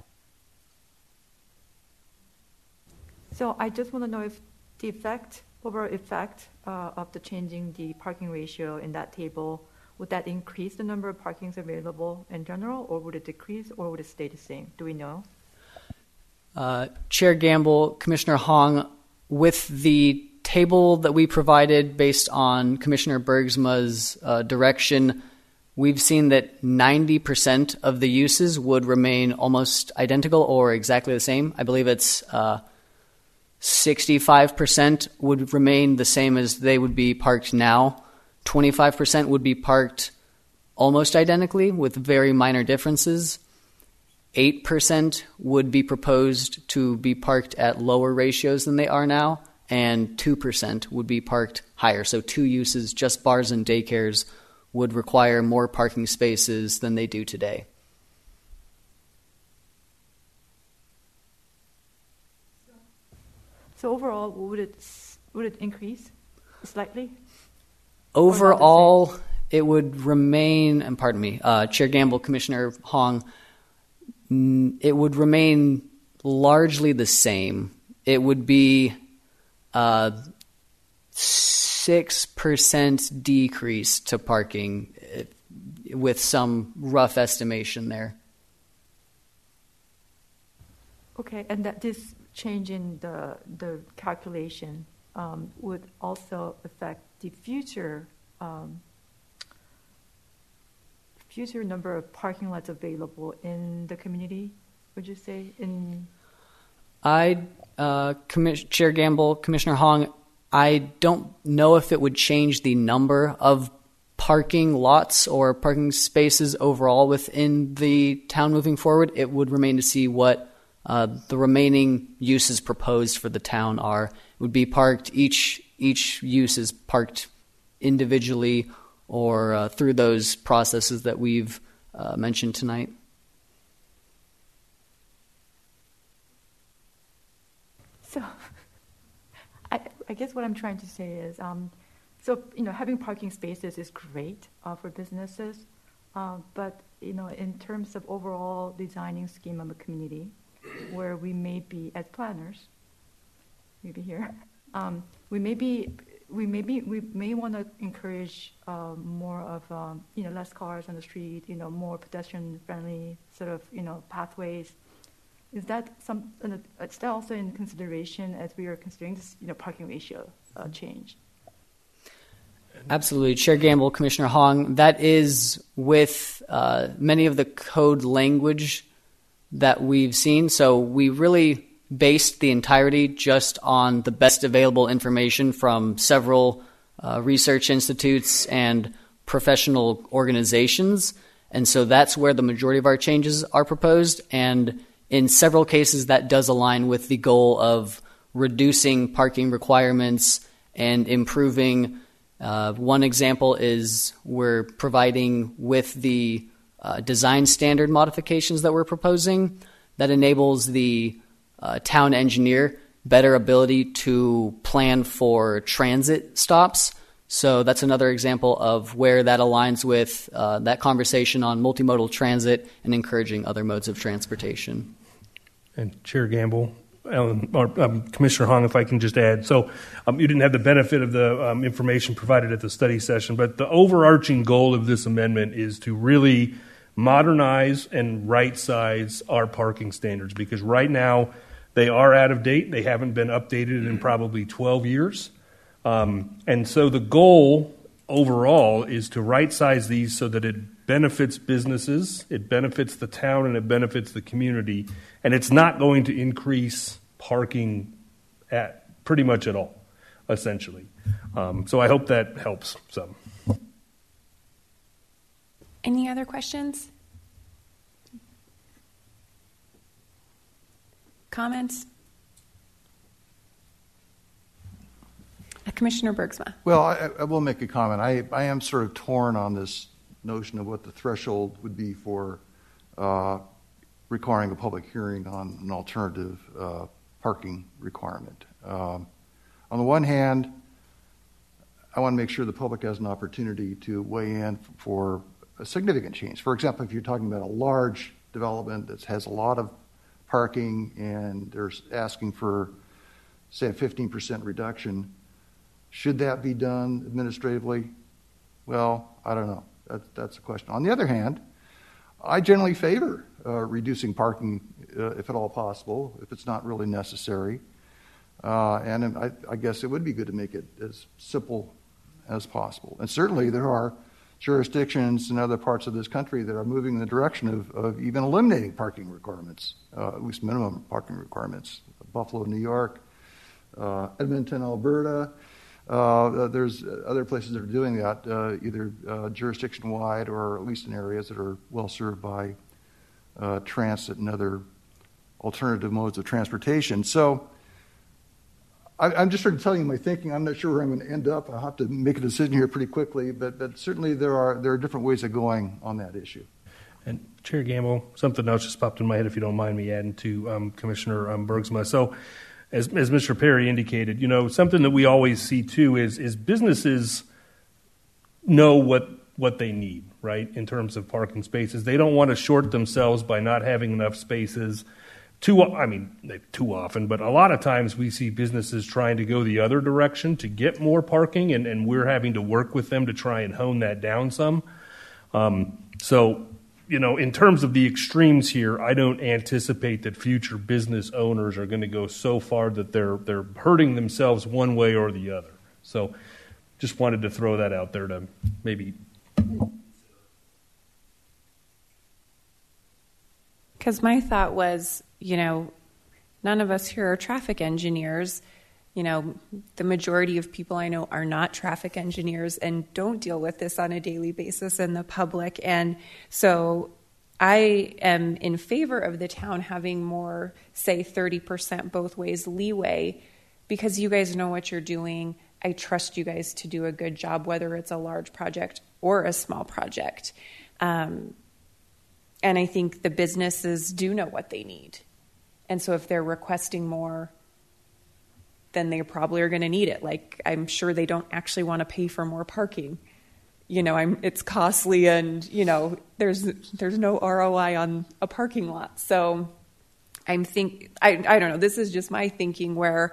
so I just want to know if the effect, overall effect uh, of the changing the parking ratio in that table, would that increase the number of parkings available in general, or would it decrease, or would it stay the same? Do we know? Uh, Chair Gamble, Commissioner Hong, with the table that we provided based on Commissioner Bergsma's uh, direction, we've seen that ninety percent of the uses would remain almost identical or exactly the same. I believe it's uh, sixty-five percent would remain the same as they would be parked now. twenty-five percent would be parked almost identically with very minor differences. eight percent would be proposed to be parked at lower ratios than they are now, and two percent would be parked higher. So two uses, just bars and daycares, would require more parking spaces than they do today. So overall, would it would it increase slightly? Overall, it would remain, and pardon me, uh, Chair Gamble, Commissioner Hong, it would remain largely the same. It would be a six percent decrease to parking with some rough estimation there. Okay, and that this change in the, the calculation um, would also affect the future um, future number of parking lots available in the community, would you say? In I, uh, Commis- Chair Gamble, Commissioner Hong, I don't know if it would change the number of parking lots or parking spaces overall within the town moving forward. It would remain to see what uh, the remaining uses proposed for the town are. It would be parked, each, each use is parked individually or uh, through those processes that we've uh, mentioned tonight. So, I, I guess what I'm trying to say is, um, so you know, having parking spaces is great uh, for businesses, uh, but you know, in terms of overall designing scheme of a community, where we may be as planners, maybe here, um, we may be, we may be, we may want to encourage uh, more of um, you know, less cars on the street, you know, more pedestrian-friendly sort of you know pathways. Is that some? Uh, is that also in consideration as we are considering this, you know, parking ratio uh, change? Absolutely, Chair Gamble, Commissioner Hong. That is with uh, many of the code language that we've seen. So we really based the entirety just on the best available information from several uh, research institutes and professional organizations, and so that's where the majority of our changes are proposed. And in several cases, that does align with the goal of reducing parking requirements and improving. Uh, one example is we're providing with the uh, design standard modifications that we're proposing that enables the uh, town engineer better ability to plan for transit stops. So that's another example of where that aligns with uh, that conversation on multimodal transit and encouraging other modes of transportation. And Chair Gamble, Ellen, or um, Commissioner Hong, if I can just add, so um, you didn't have the benefit of the um, information provided at the study session, but the overarching goal of this amendment is to really modernize and right-size our parking standards, because right now they are out of date. They haven't been updated in probably twelve years. Um, and so the goal overall is to right-size these so that it benefits businesses, it benefits the town, and it benefits the community. And it's not going to increase parking at pretty much at all, essentially. Um, so I hope that helps some. Any other questions? Comments? Uh, Commissioner Bergsma. Well, I, I will make a comment. I, I am sort of torn on this notion of what the threshold would be for uh, requiring a public hearing on an alternative uh, parking requirement. Um, on the one hand, I want to make sure the public has an opportunity to weigh in for a significant change. For example, if you're talking about a large development that has a lot of parking and they're asking for, say, a fifteen percent reduction, should that be done administratively? Well, I don't know. That, that's a question. On the other hand, I generally favor uh, reducing parking, uh, if at all possible, if it's not really necessary. Uh, and I, I guess it would be good to make it as simple as possible. And certainly there are jurisdictions in other parts of this country that are moving in the direction of, of even eliminating parking requirements, uh, at least minimum parking requirements. Buffalo, New York, uh, Edmonton, Alberta, Uh, there's other places that are doing that, uh, either uh, jurisdiction-wide or at least in areas that are well served by uh, transit and other alternative modes of transportation. So I, I'm just sort of telling you my thinking. I'm not sure where I'm going to end up. I'll have to make a decision here pretty quickly, but, but certainly there are there are different ways of going on that issue. And Chair Gamble, something else just popped in my head, if you don't mind me adding to um, Commissioner um, Bergsma. So, as, as Mister Perry indicated, you know, something that we always see too is is businesses know what what they need, right, in terms of parking spaces. They don't want to short themselves by not having enough spaces. Too, I mean, too often, but a lot of times we see businesses trying to go the other direction to get more parking, and, and we're having to work with them to try and hone that down some. Um, so. You know, in terms of the extremes here, I don't anticipate that future business owners are going to go so far that they're they're hurting themselves one way or the other. So, just wanted to throw that out there to maybe. Because my thought was, you know, none of us here are traffic engineers. You know, the majority of people I know are not traffic engineers and don't deal with this on a daily basis in the public. And so I am in favor of the town having more, say, thirty percent both ways leeway, because you guys know what you're doing. I trust you guys to do a good job, whether it's a large project or a small project. Um, and I think the businesses do know what they need. And so if they're requesting more, then they probably are going to need it. Like, I'm sure they don't actually want to pay for more parking. You know, I'm, it's costly, and, you know, there's there's no R O I on a parking lot. So I'm think I I don't know. This is just my thinking, where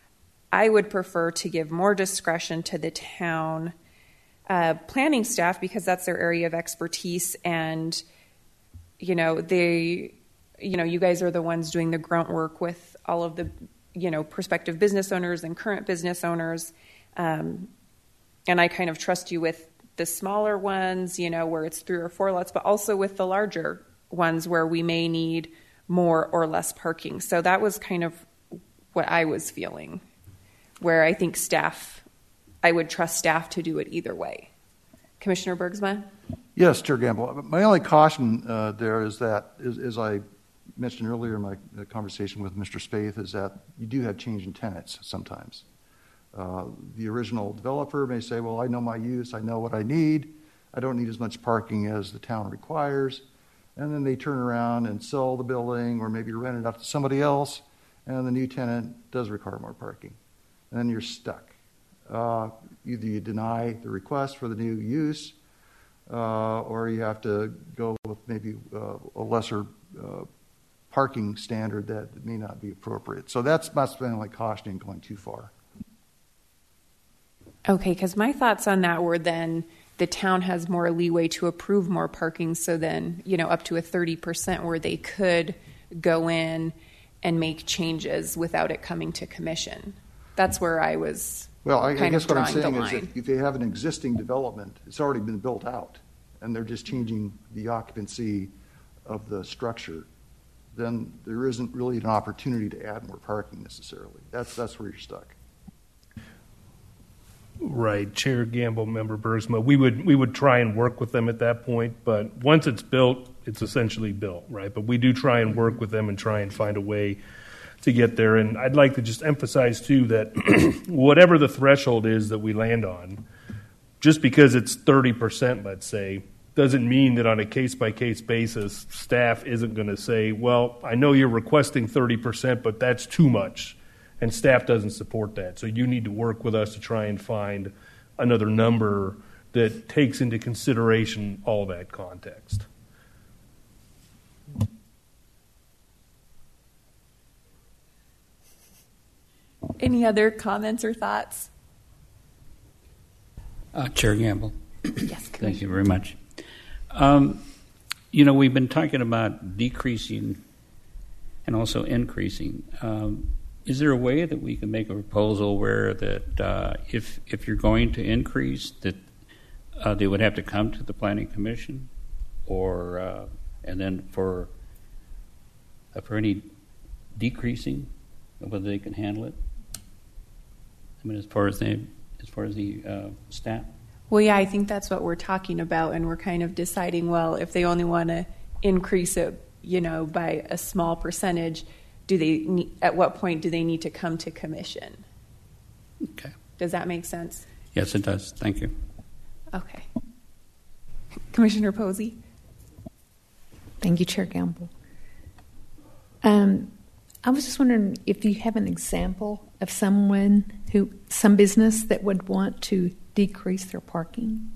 I would prefer to give more discretion to the town uh, planning staff, because that's their area of expertise, and you know they, you know, you guys are the ones doing the grunt work with all of the, you know, prospective business owners and current business owners. Um, and I kind of trust you with the smaller ones, you know, where it's three or four lots, but also with the larger ones where we may need more or less parking. So that was kind of what I was feeling, where I think staff, I would trust staff to do it either way. Commissioner Bergsma? Yes, Chair Gamble. My only caution uh, there is that, as, as I mentioned earlier in my conversation with Mister Spaeth, is that you do have change in tenants sometimes. Uh, the original developer may say, well, I know my use, I know what I need, I don't need as much parking as the town requires, and then they turn around and sell the building or maybe rent it out to somebody else, and the new tenant does require more parking. And then you're stuck. Uh, either you deny the request for the new use, uh, or you have to go with maybe uh, a lesser uh, parking standard that may not be appropriate. So that's my only cautioning going too far. Okay, because my thoughts on that were then the town has more leeway to approve more parking, so then, you know, up to a thirty percent where they could go in and make changes without it coming to commission. That's where I was well, I, kind I guess of what I'm drawing saying the is line. that if they have an existing development, it's already been built out, and they're just changing the occupancy of the structure, then there isn't really an opportunity to add more parking necessarily. That's that's where you're stuck. Right, Chair Gamble, Member Bergsma, we would we would try and work with them at that point, but once it's built, it's essentially built, right? But we do try and work with them and try and find a way to get there. And I'd like to just emphasize too that whatever the threshold is that we land on, just because it's thirty percent, let's say, doesn't mean that on a case-by-case basis, staff isn't going to say, well, I know you're requesting thirty percent, but that's too much. And staff doesn't support that. So you need to work with us to try and find another number that takes into consideration all that context. Any other comments or thoughts? Uh, Chair Gamble. Yes, thank you very much. Um, you know, we've been talking about decreasing and also increasing. Um, Is there a way that we can make a proposal where that uh, if if you're going to increase, that uh, they would have to come to the Planning Commission, or uh, and then for uh, for any decreasing, whether they can handle it? I mean, as far as they as far as the uh, stat? Well, yeah, I think that's what we're talking about, and we're kind of deciding, well, if they only want to increase it, you know, by a small percentage, do they need, at what point do they need to come to commission? Okay. Does that make sense? Yes, it does. Thank you. Okay. Commissioner Posey? Thank you, Chair Gamble. Um, I was just wondering if you have an example of someone who, some business that would want to decrease their parking?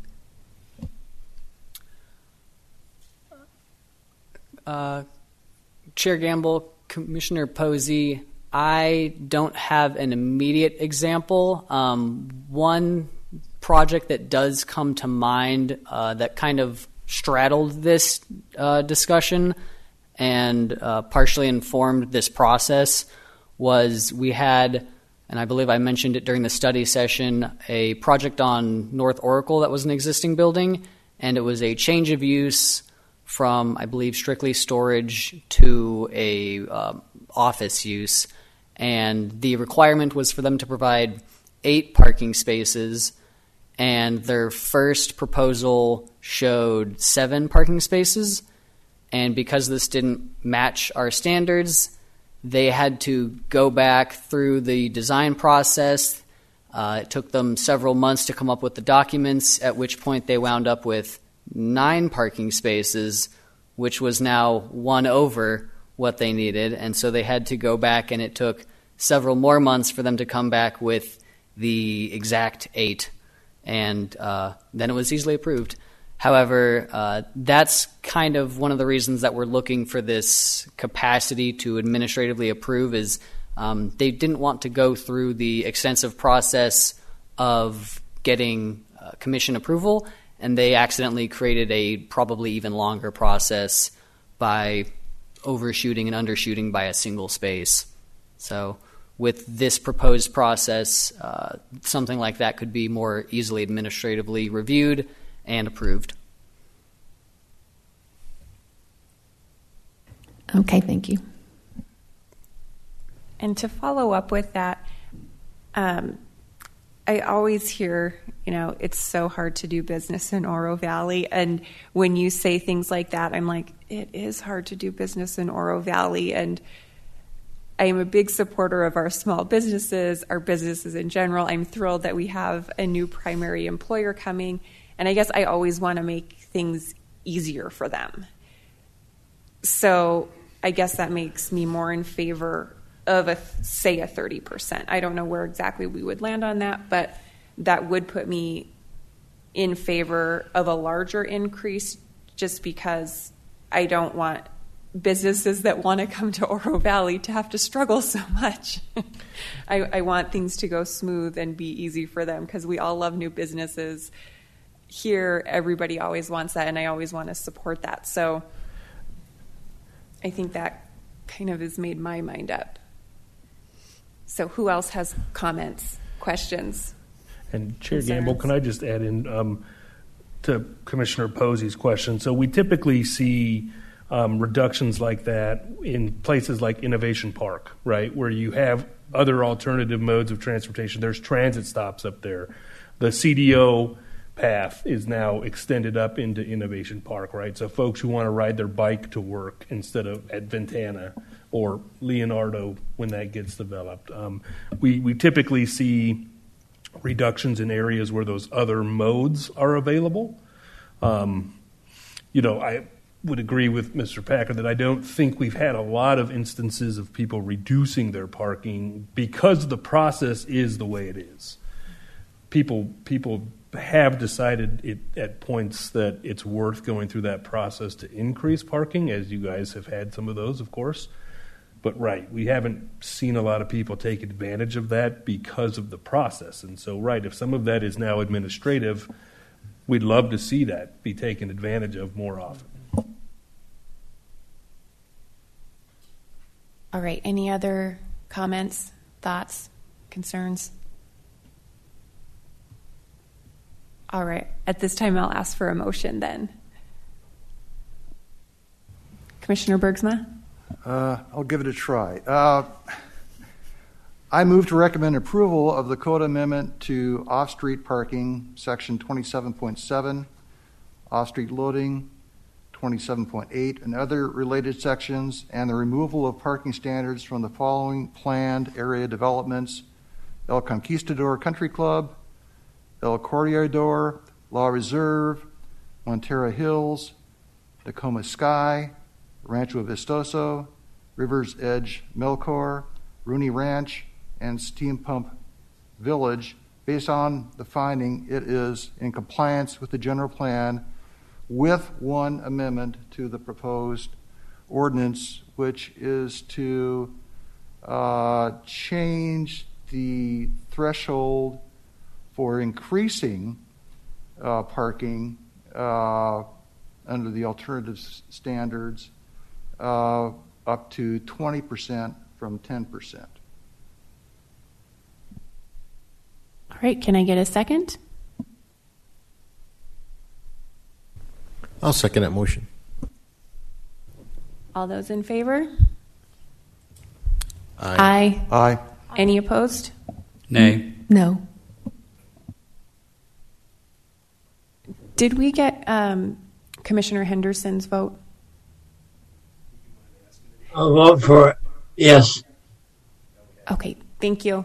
Uh, Chair Gamble, Commissioner Posey, I don't have an immediate example. Um, one project that does come to mind uh, that kind of straddled this uh, discussion and uh, partially informed this process was we had, and I believe I mentioned it during the study session, a project on North Oracle that was an existing building, and it was a change of use from, I believe, strictly storage to a um, office use. And the requirement was for them to provide eight parking spaces, and their first proposal showed seven parking spaces. And because this didn't match our standards, they had to go back through the design process. Uh, it took them several months to come up with the documents, at which point they wound up with nine parking spaces, which was now one over what they needed. And so they had to go back, and it took several more months for them to come back with the exact eight. And uh, then it was easily approved. However, uh, that's kind of one of the reasons that we're looking for this capacity to administratively approve is um, they didn't want to go through the extensive process of getting uh, commission approval, and they accidentally created a probably even longer process by overshooting and undershooting by a single space. So with this proposed process, uh, something like that could be more easily administratively reviewed and approved. Okay, thank you. And to follow up with that, um, I always hear, you know, it's so hard to do business in Oro Valley. And when you say things like that, I'm like, it is hard to do business in Oro Valley. And I am a big supporter of our small businesses, our businesses in general. I'm thrilled that we have a new primary employer coming. And I guess I always want to make things easier for them. So I guess that makes me more in favor of, a say, a thirty percent. I don't know where exactly we would land on that, but that would put me in favor of a larger increase just because I don't want businesses that want to come to Oro Valley to have to struggle so much. I, I want things to go smooth and be easy for them because we all love new businesses. Here, everybody always wants that, and I always want to support that. So I think that kind of has made my mind up. So who else has comments, questions? And Chair concerns? Gamble, can I just add in um, to Commissioner Posey's question? So we typically see um, reductions like that in places like Innovation Park, right, where you have other alternative modes of transportation. There's transit stops up there. The C D O path is now extended up into Innovation Park, right? So folks who want to ride their bike to work instead of at Ventana or Leonardo when that gets developed. Um, we, we typically see reductions in areas where those other modes are available. Um, you know, I would agree with Mister Packer that I don't think we've had a lot of instances of people reducing their parking because the process is the way it is. People, people have decided it, at points that it's worth going through that process to increase parking, as you guys have had some of those, of course. But right, we haven't seen a lot of people take advantage of that because of the process. And so, right, if some of that is now administrative, we'd love to see that be taken advantage of more often. All right, any other comments, thoughts, concerns? All right, at this time I'll ask for a motion then. Commissioner Bergsma? Uh, I'll give it a try. Uh, I move to recommend approval of the code amendment to off-street parking, section twenty-seven point seven, off-street loading, twenty-seven point eight, and other related sections, and the removal of parking standards from the following planned area developments: El Conquistador Country Club, El Corregidor, La Reserve, Montera Hills, Tacoma Sky, Rancho Vistoso, Rivers Edge Melcor, Rooney Ranch, and Steam Pump Village, based on the finding it is in compliance with the general plan, with one amendment to the proposed ordinance, which is to uh, change the threshold for increasing uh, parking uh, under the alternative standards uh, up to twenty percent from ten percent. All right, can I get a second? I'll second that motion. All those in favor? Aye. Aye. Aye. Any opposed? Nay. No. Did we get um, Commissioner Henderson's vote? I'll vote for it. Yes. Okay, thank you.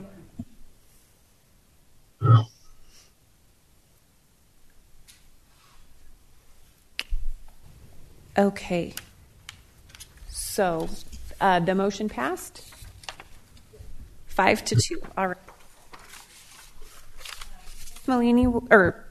Okay. So uh, the motion passed? Five to two. All right. Malini, or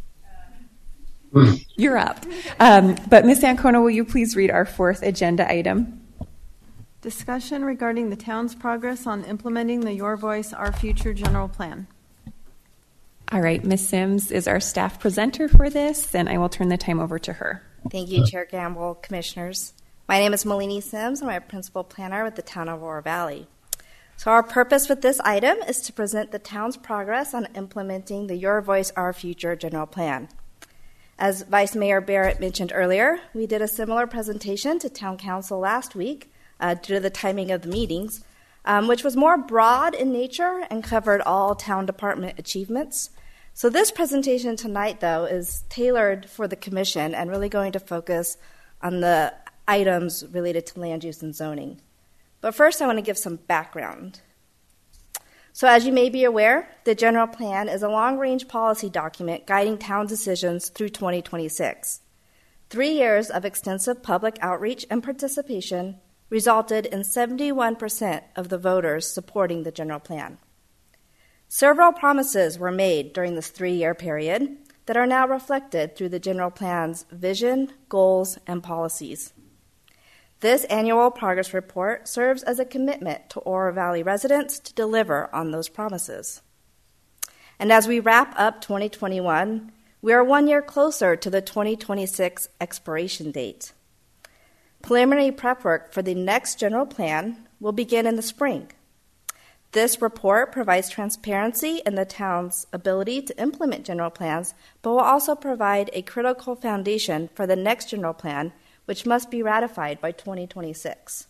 you're up. Um, but Miz Ancona, will you please read our fourth agenda item? Discussion regarding the town's progress on implementing the Your Voice, Our Future General Plan. All right, Miz Sims is our staff presenter for this, and I will turn the time over to her. Thank you, Chair Gamble, Commissioners. My name is Malini Sims. I'm a principal planner with the town of Aurora Valley. So our purpose with this item is to present the town's progress on implementing the Your Voice, Our Future General Plan. As Vice Mayor Barrett mentioned earlier, we did a similar presentation to Town Council last week uh, due to the timing of the meetings, um, which was more broad in nature and covered all town department achievements. So this presentation tonight, though, is tailored for the Commission and really going to focus on the items related to land use and zoning. But first, I want to give some background. So as you may be aware, the General Plan is a long-range policy document guiding town decisions through twenty twenty-six. Three years of extensive public outreach and participation resulted in seventy-one percent of the voters supporting the General Plan. Several promises were made during this three-year period that are now reflected through the General Plan's vision, goals, and policies. This annual progress report serves as a commitment to Aurora Valley residents to deliver on those promises. And as we wrap up twenty twenty-one, we are one year closer to the twenty twenty-six expiration date. Preliminary prep work for the next general plan will begin in the spring. This report provides transparency in the town's ability to implement general plans, but will also provide a critical foundation for the next general plan, which must be ratified by twenty twenty-six.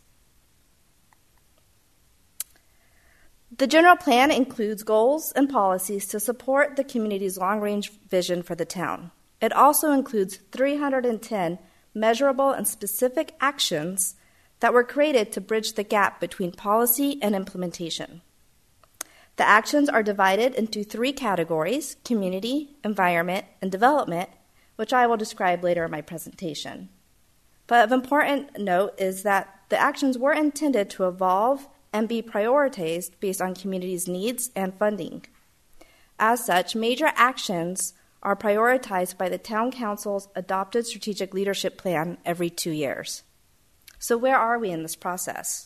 The general plan includes goals and policies to support the community's long-range vision for the town. It also includes three hundred ten measurable and specific actions that were created to bridge the gap between policy and implementation. The actions are divided into three categories: community, environment, and development, which I will describe later in my presentation. But of important note is that the actions were intended to evolve and be prioritized based on communities' needs and funding. As such, major actions are prioritized by the Town Council's adopted strategic leadership plan every two years. So where are we in this process?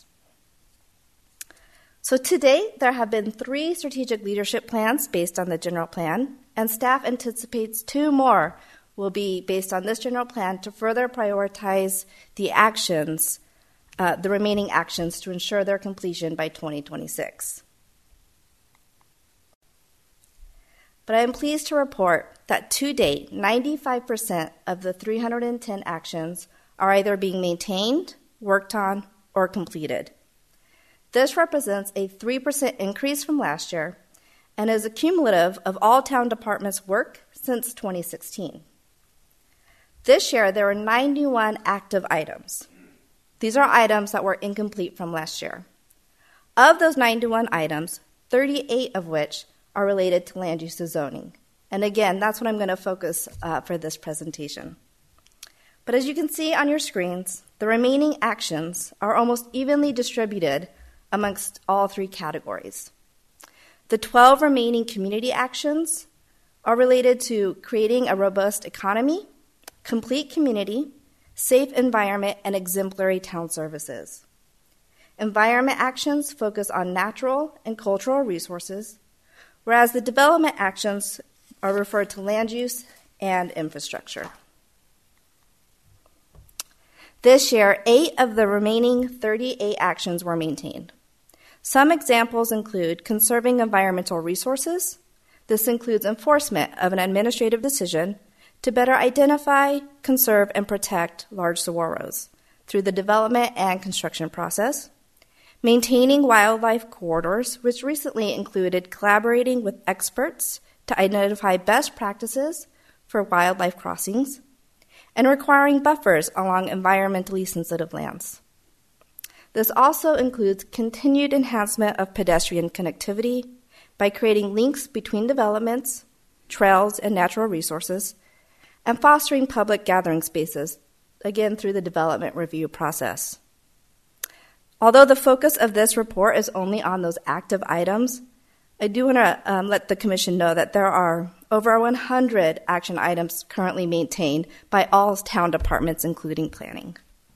So to date, there have been three strategic leadership plans based on the general plan, and staff anticipates two more will be based on this general plan to further prioritize the actions, uh, the remaining actions to ensure their completion by twenty twenty-six. But I am pleased to report that to date, ninety-five percent of the three hundred ten actions are either being maintained, worked on, or completed. This represents a three percent increase from last year and is a cumulative of all town departments' work since twenty sixteen. This year, there were ninety-one active items. These are items that were incomplete from last year. Of those ninety-one items, thirty-eight of which are related to land use and zoning. And again, that's what I'm going to focus uh, for this presentation. But as you can see on your screens, the remaining actions are almost evenly distributed amongst all three categories. The twelve remaining community actions are related to creating a robust economy, complete community, safe environment, and exemplary town services. Environment actions focus on natural and cultural resources, whereas the development actions are referred to land use and infrastructure. This year, eight of the remaining thirty-eight actions were maintained. Some examples include conserving environmental resources. This includes enforcement of an administrative decision to better identify, conserve, and protect large saguaros through the development and construction process. Maintaining wildlife corridors, which recently included collaborating with experts to identify best practices for wildlife crossings, and requiring buffers along environmentally sensitive lands. This also includes continued enhancement of pedestrian connectivity by creating links between developments, trails, and natural resources, and fostering public gathering spaces, again through the development review process. Although the focus of this report is only on those active items, I do want to um, let the Commission know that there are over one hundred action items currently maintained by all town departments, including planning.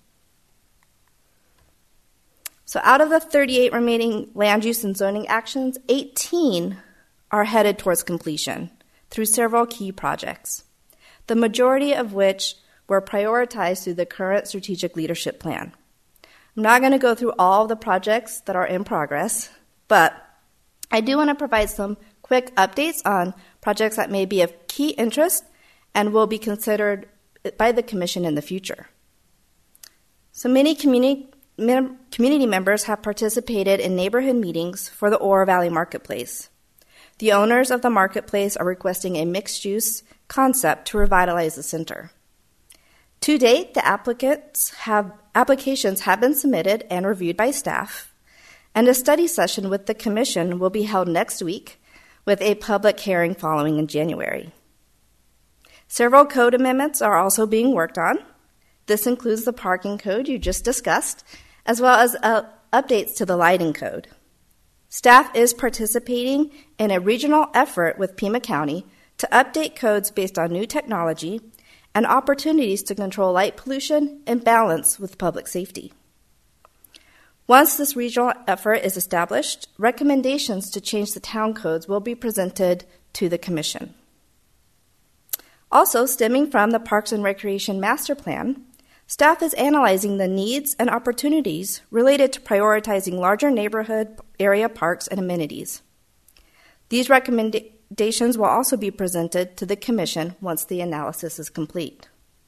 So out of the thirty-eight remaining land use and zoning actions, eighteen are headed towards completion through several key projects, the majority of which were prioritized through the current strategic leadership plan. I'm not going to go through all of the projects that are in progress, but I do want to provide some quick updates on projects that may be of key interest and will be considered by the Commission in the future. So many community, mem- community members have participated in neighborhood meetings for the Oro Valley Marketplace. The owners of the marketplace are requesting a mixed-use concept to revitalize the center. To date, the applicants have, applications have been submitted and reviewed by staff, and a study session with the Commission will be held next week with a public hearing following in January. Several code amendments are also being worked on. This includes the parking code you just discussed, as well as uh, updates to the lighting code. Staff is participating in a regional effort with Pima County to update codes based on new technology and opportunities to control light pollution and balance with public safety. Once this regional effort is established, recommendations to change the town codes will be presented to the Commission. Also, stemming from the Parks and Recreation Master Plan, staff is analyzing the needs and opportunities related to prioritizing larger neighborhood area parks and amenities. These recommendations will also be presented to the Commission once the analysis is complete.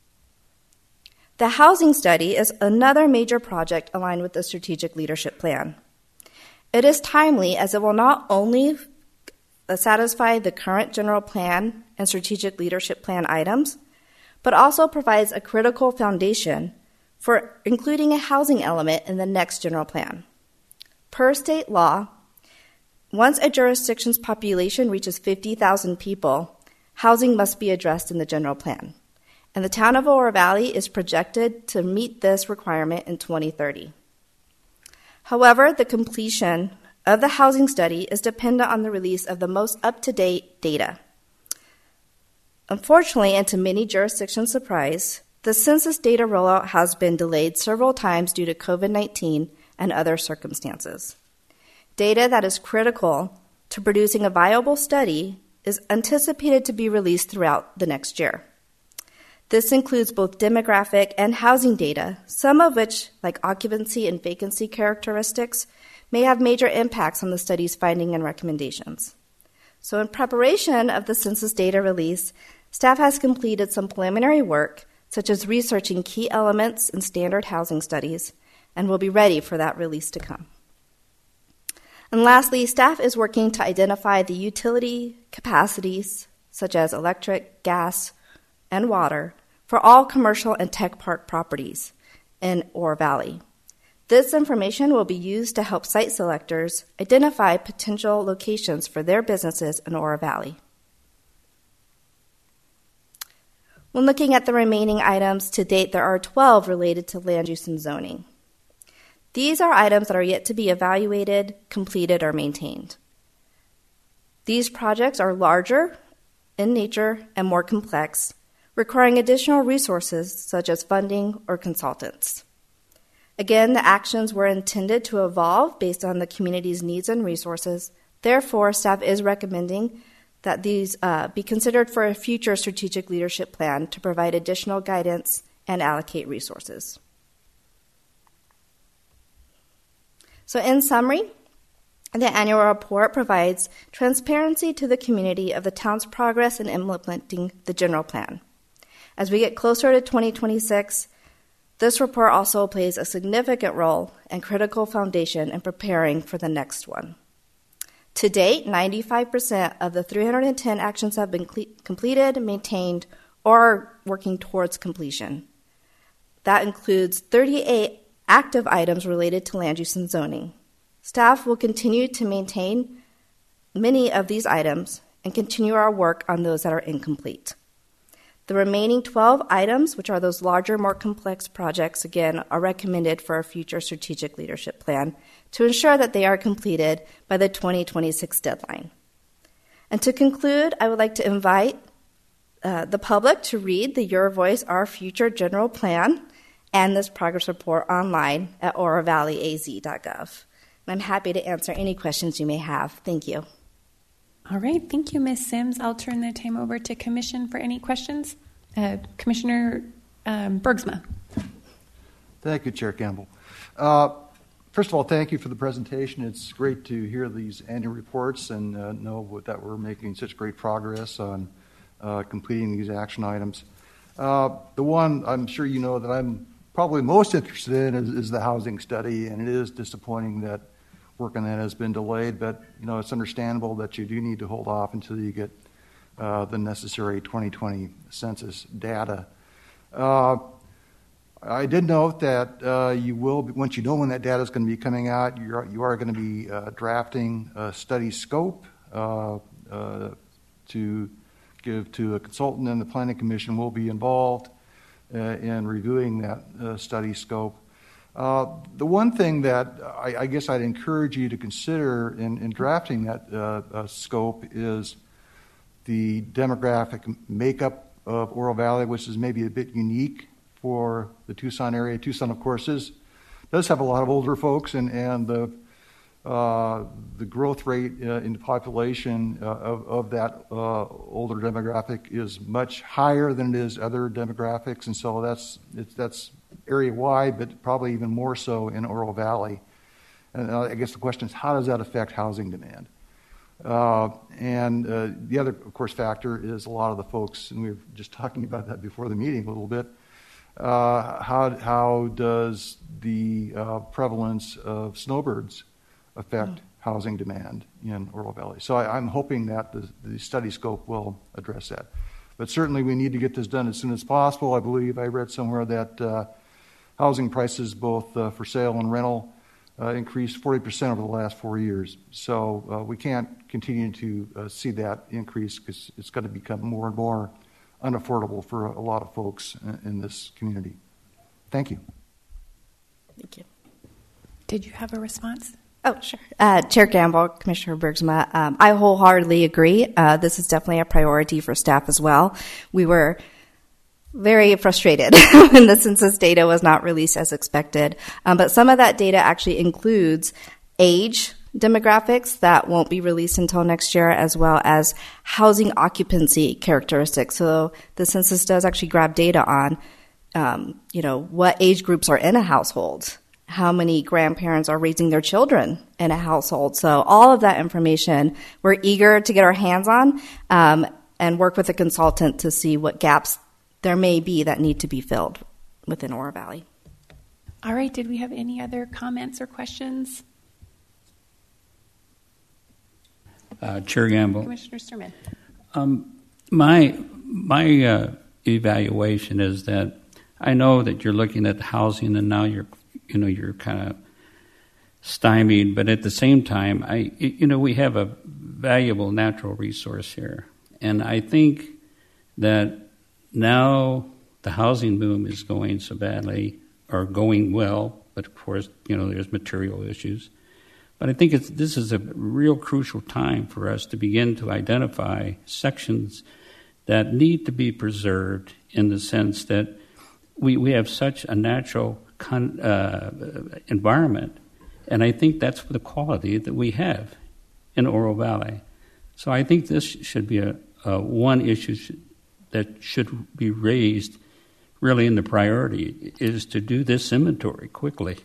The housing study is another major project aligned with the Strategic Leadership Plan. It is timely as it will not only satisfy the current general plan and Strategic Leadership Plan items, but also provides a critical foundation for including a housing element in the next general plan. Per state law, once a jurisdiction's population reaches fifty thousand people, housing must be addressed in the general plan. And the town of Oro Valley is projected to meet this requirement in twenty thirty. However, the completion of the housing study is dependent on the release of the most up-to-date data. Unfortunately, and to many jurisdictions' surprise, the census data rollout has been delayed several times due to COVID nineteen and other circumstances. Data that is critical to producing a viable study is anticipated to be released throughout the next year. This includes both demographic and housing data, some of which, like occupancy and vacancy characteristics, may have major impacts on the study's finding and recommendations. So in preparation of the census data release, staff has completed some preliminary work, such as researching key elements in standard housing studies, and will be ready for that release to come. And lastly, staff is working to identify the utility capacities, such as electric, gas, and water, for all commercial and tech park properties in Oro Valley. This information will be used to help site selectors identify potential locations for their businesses in Oro Valley. When looking at the remaining items to date, there are twelve related to land use and zoning. These are items that are yet to be evaluated, completed, or maintained. These projects are larger in nature and more complex, requiring additional resources such as funding or consultants. Again, the actions were intended to evolve based on the community's needs and resources. Therefore, staff is recommending that these uh, be considered for a future strategic leadership plan to provide additional guidance and allocate resources. So in summary, the annual report provides transparency to the community of the town's progress in implementing the general plan. As we get closer to twenty twenty-six, this report also plays a significant role and critical foundation in preparing for the next one. To date, ninety-five percent of the three hundred ten actions have been cle- completed, maintained, or are working towards completion. That includes thirty-eight active items related to land use and zoning. Staff will continue to maintain many of these items and continue our work on those that are incomplete. The remaining twelve items, which are those larger, more complex projects, again, are recommended for a future strategic leadership plan to ensure that they are completed by the twenty twenty-six deadline. And to conclude, I would like to invite uh, the public to read the Your Voice, Our Future General Plan and this progress report online at oro valley a z dot gov. And I'm happy to answer any questions you may have. Thank you. All right, thank you, Miz Sims. I'll turn the time over to Commission for any questions. Uh, Commissioner um, Bergsma. Thank you, Chair Campbell. Uh, first of all, thank you for the presentation. It's great to hear these annual reports and uh, know that we're making such great progress on uh, completing these action items. Uh, the one I'm sure you know that I'm probably most interested in is, is the housing study, and it is disappointing that work on that has been delayed, but you know it's understandable that you do need to hold off until you get uh, the necessary twenty twenty census data. Uh, I did note that uh, you will, once you know when that data is going to be coming out, you're, you are going to be uh, drafting a study scope uh, uh, to give to a consultant, and the Planning Commission will be involved uh, in reviewing that uh, study scope. Uh, the one thing that I, I guess I'd encourage you to consider in, in drafting that uh, uh, scope is the demographic makeup of Oro Valley, which is maybe a bit unique for the Tucson area. Tucson, of course, is does have a lot of older folks, and and the uh, the growth rate uh, in the population uh, of of that uh, older demographic is much higher than it is other demographics, and so that's it's, that's area-wide, but probably even more so in Oro Valley. And uh, I guess the question is, how does that affect housing demand? Uh, and uh, the other, of course, factor is a lot of the folks, and we were just talking about that before the meeting a little bit. Uh, how how does the uh, prevalence of snowbirds affect mm. housing demand in Oro Valley? So I, I'm hoping that the, the study scope will address that. But certainly we need to get this done as soon as possible. I believe I read somewhere that uh, housing prices, both uh, for sale and rental, uh, increased forty percent over the last four years. So uh, we can't continue to uh, see that increase because it's going to become more and more unaffordable for a lot of folks in, in this community. Thank you. Thank you. Did you have a response? Oh, sure. Uh, Chair Gamble, Commissioner Bergsma, um, I wholeheartedly agree. Uh, this is definitely a priority for staff as well. We were very frustrated when the census data was not released as expected. Um, but some of that data actually includes age demographics that won't be released until next year, as well as housing occupancy characteristics. So the census does actually grab data on, um, you know, what age groups are in a household, how many grandparents are raising their children in a household. So all of that information we're eager to get our hands on um, and work with a consultant to see what gaps there may be that need to be filled within Oro Valley. All right. Did we have any other comments or questions? Uh, Chair Gamble. Commissioner Sturman. Um, my my uh, evaluation is that I know that you're looking at housing, and now you're you know you're kind of stymied, but at the same time, I you know we have a valuable natural resource here, and I think that now the housing boom is going so badly, or going well, but of course you know there's material issues. But I think it's, this is a real crucial time for us to begin to identify sections that need to be preserved in the sense that we, we have such a natural con, uh, environment, and I think that's the quality that we have in Oro Valley. So I think this should be a, a one issue sh- that should be raised really in the priority, is to do this inventory quickly.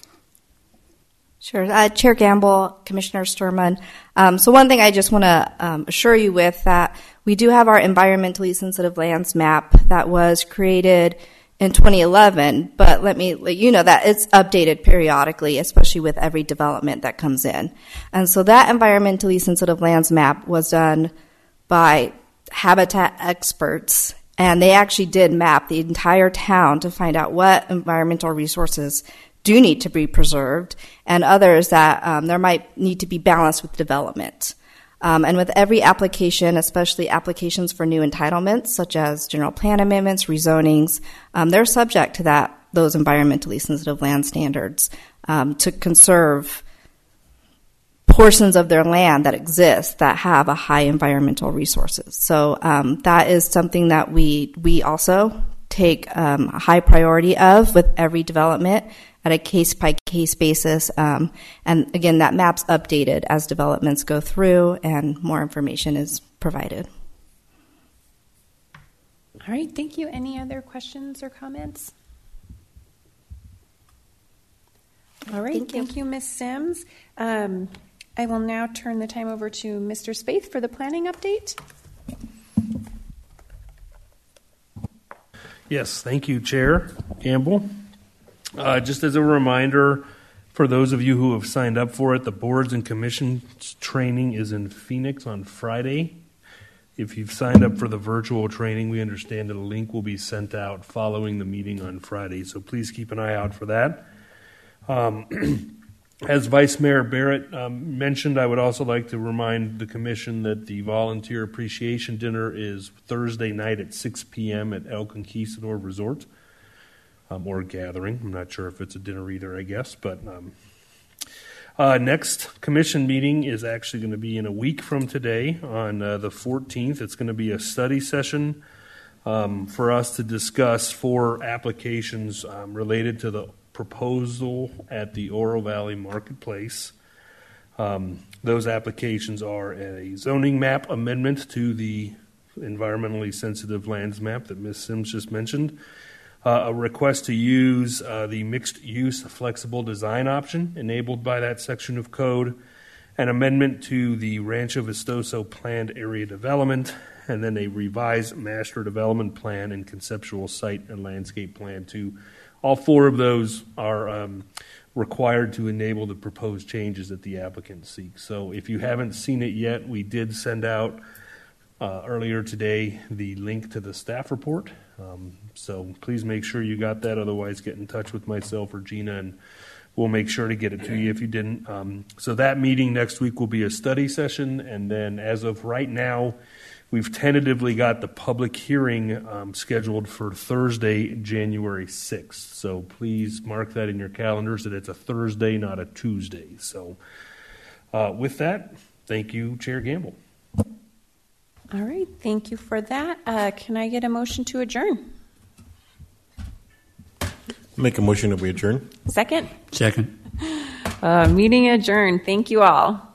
Sure. Uh, Chair Gamble, Commissioner Sturman. Um, so one thing I just want to um, assure you with that we do have our environmentally sensitive lands map that was created in twenty eleven, but let me let you know that it's updated periodically, especially with every development that comes in. And so that environmentally sensitive lands map was done by habitat experts, and they actually did map the entire town to find out what environmental resources do need to be preserved, and others that um, there might need to be balanced with development. Um, and with every application, especially applications for new entitlements, such as general plan amendments, rezonings, um, they're subject to that those environmentally sensitive land standards um, to conserve portions of their land that exist that have a high environmental resources. So um, that is something that we we also take um, a high priority of with every development at a case-by-case basis. Um, and again, that map's updated as developments go through and more information is provided. All right, thank you. Any other questions or comments? All right, thank you, thank you Miz Sims. Um, I will now turn the time over to Mister Spaeth for the planning update. Yes, thank you, Chair Gamble. Uh, just as a reminder, for those of you who have signed up for it, the boards and commissions training is in Phoenix on Friday. If you've signed up for the virtual training, we understand that a link will be sent out following the meeting on Friday, so please keep an eye out for that. Um, as Vice Mayor Barrett um, mentioned, I would also like to remind the Commission that the Volunteer Appreciation Dinner is Thursday night at six p.m. at El Conquistador Resort. Um, or gathering. I'm not sure if it's a dinner either, I guess. But um, uh, next commission meeting is actually going to be in a week from today on uh, the fourteenth. It's going to be a study session um, for us to discuss four applications um, related to the proposal at the Oro Valley Marketplace. Um, those applications are a zoning map amendment to the environmentally sensitive lands map that Miz Sims just mentioned, Uh, a request to use uh, the mixed-use flexible design option enabled by that section of code, an amendment to the Rancho Vistoso planned area development, and then a revised master development plan and conceptual site and landscape plan too. All four of those are um, required to enable the proposed changes that the applicant seeks. So if you haven't seen it yet, we did send out uh, earlier today the link to the staff report. Um, so please make sure you got that. Otherwise, get in touch with myself or Gina, and we'll make sure to get it to you if you didn't. Um, so that meeting next week will be a study session, and then as of right now, we've tentatively got the public hearing um, scheduled for Thursday, January sixth. So please mark that in your calendars that it's a Thursday, not a Tuesday. So uh, with that, thank you, Chair Gamble. All right, thank you for that. Uh, can I get a motion to adjourn? Make a motion that we adjourn. Second? Second. Uh, meeting adjourned. Thank you all.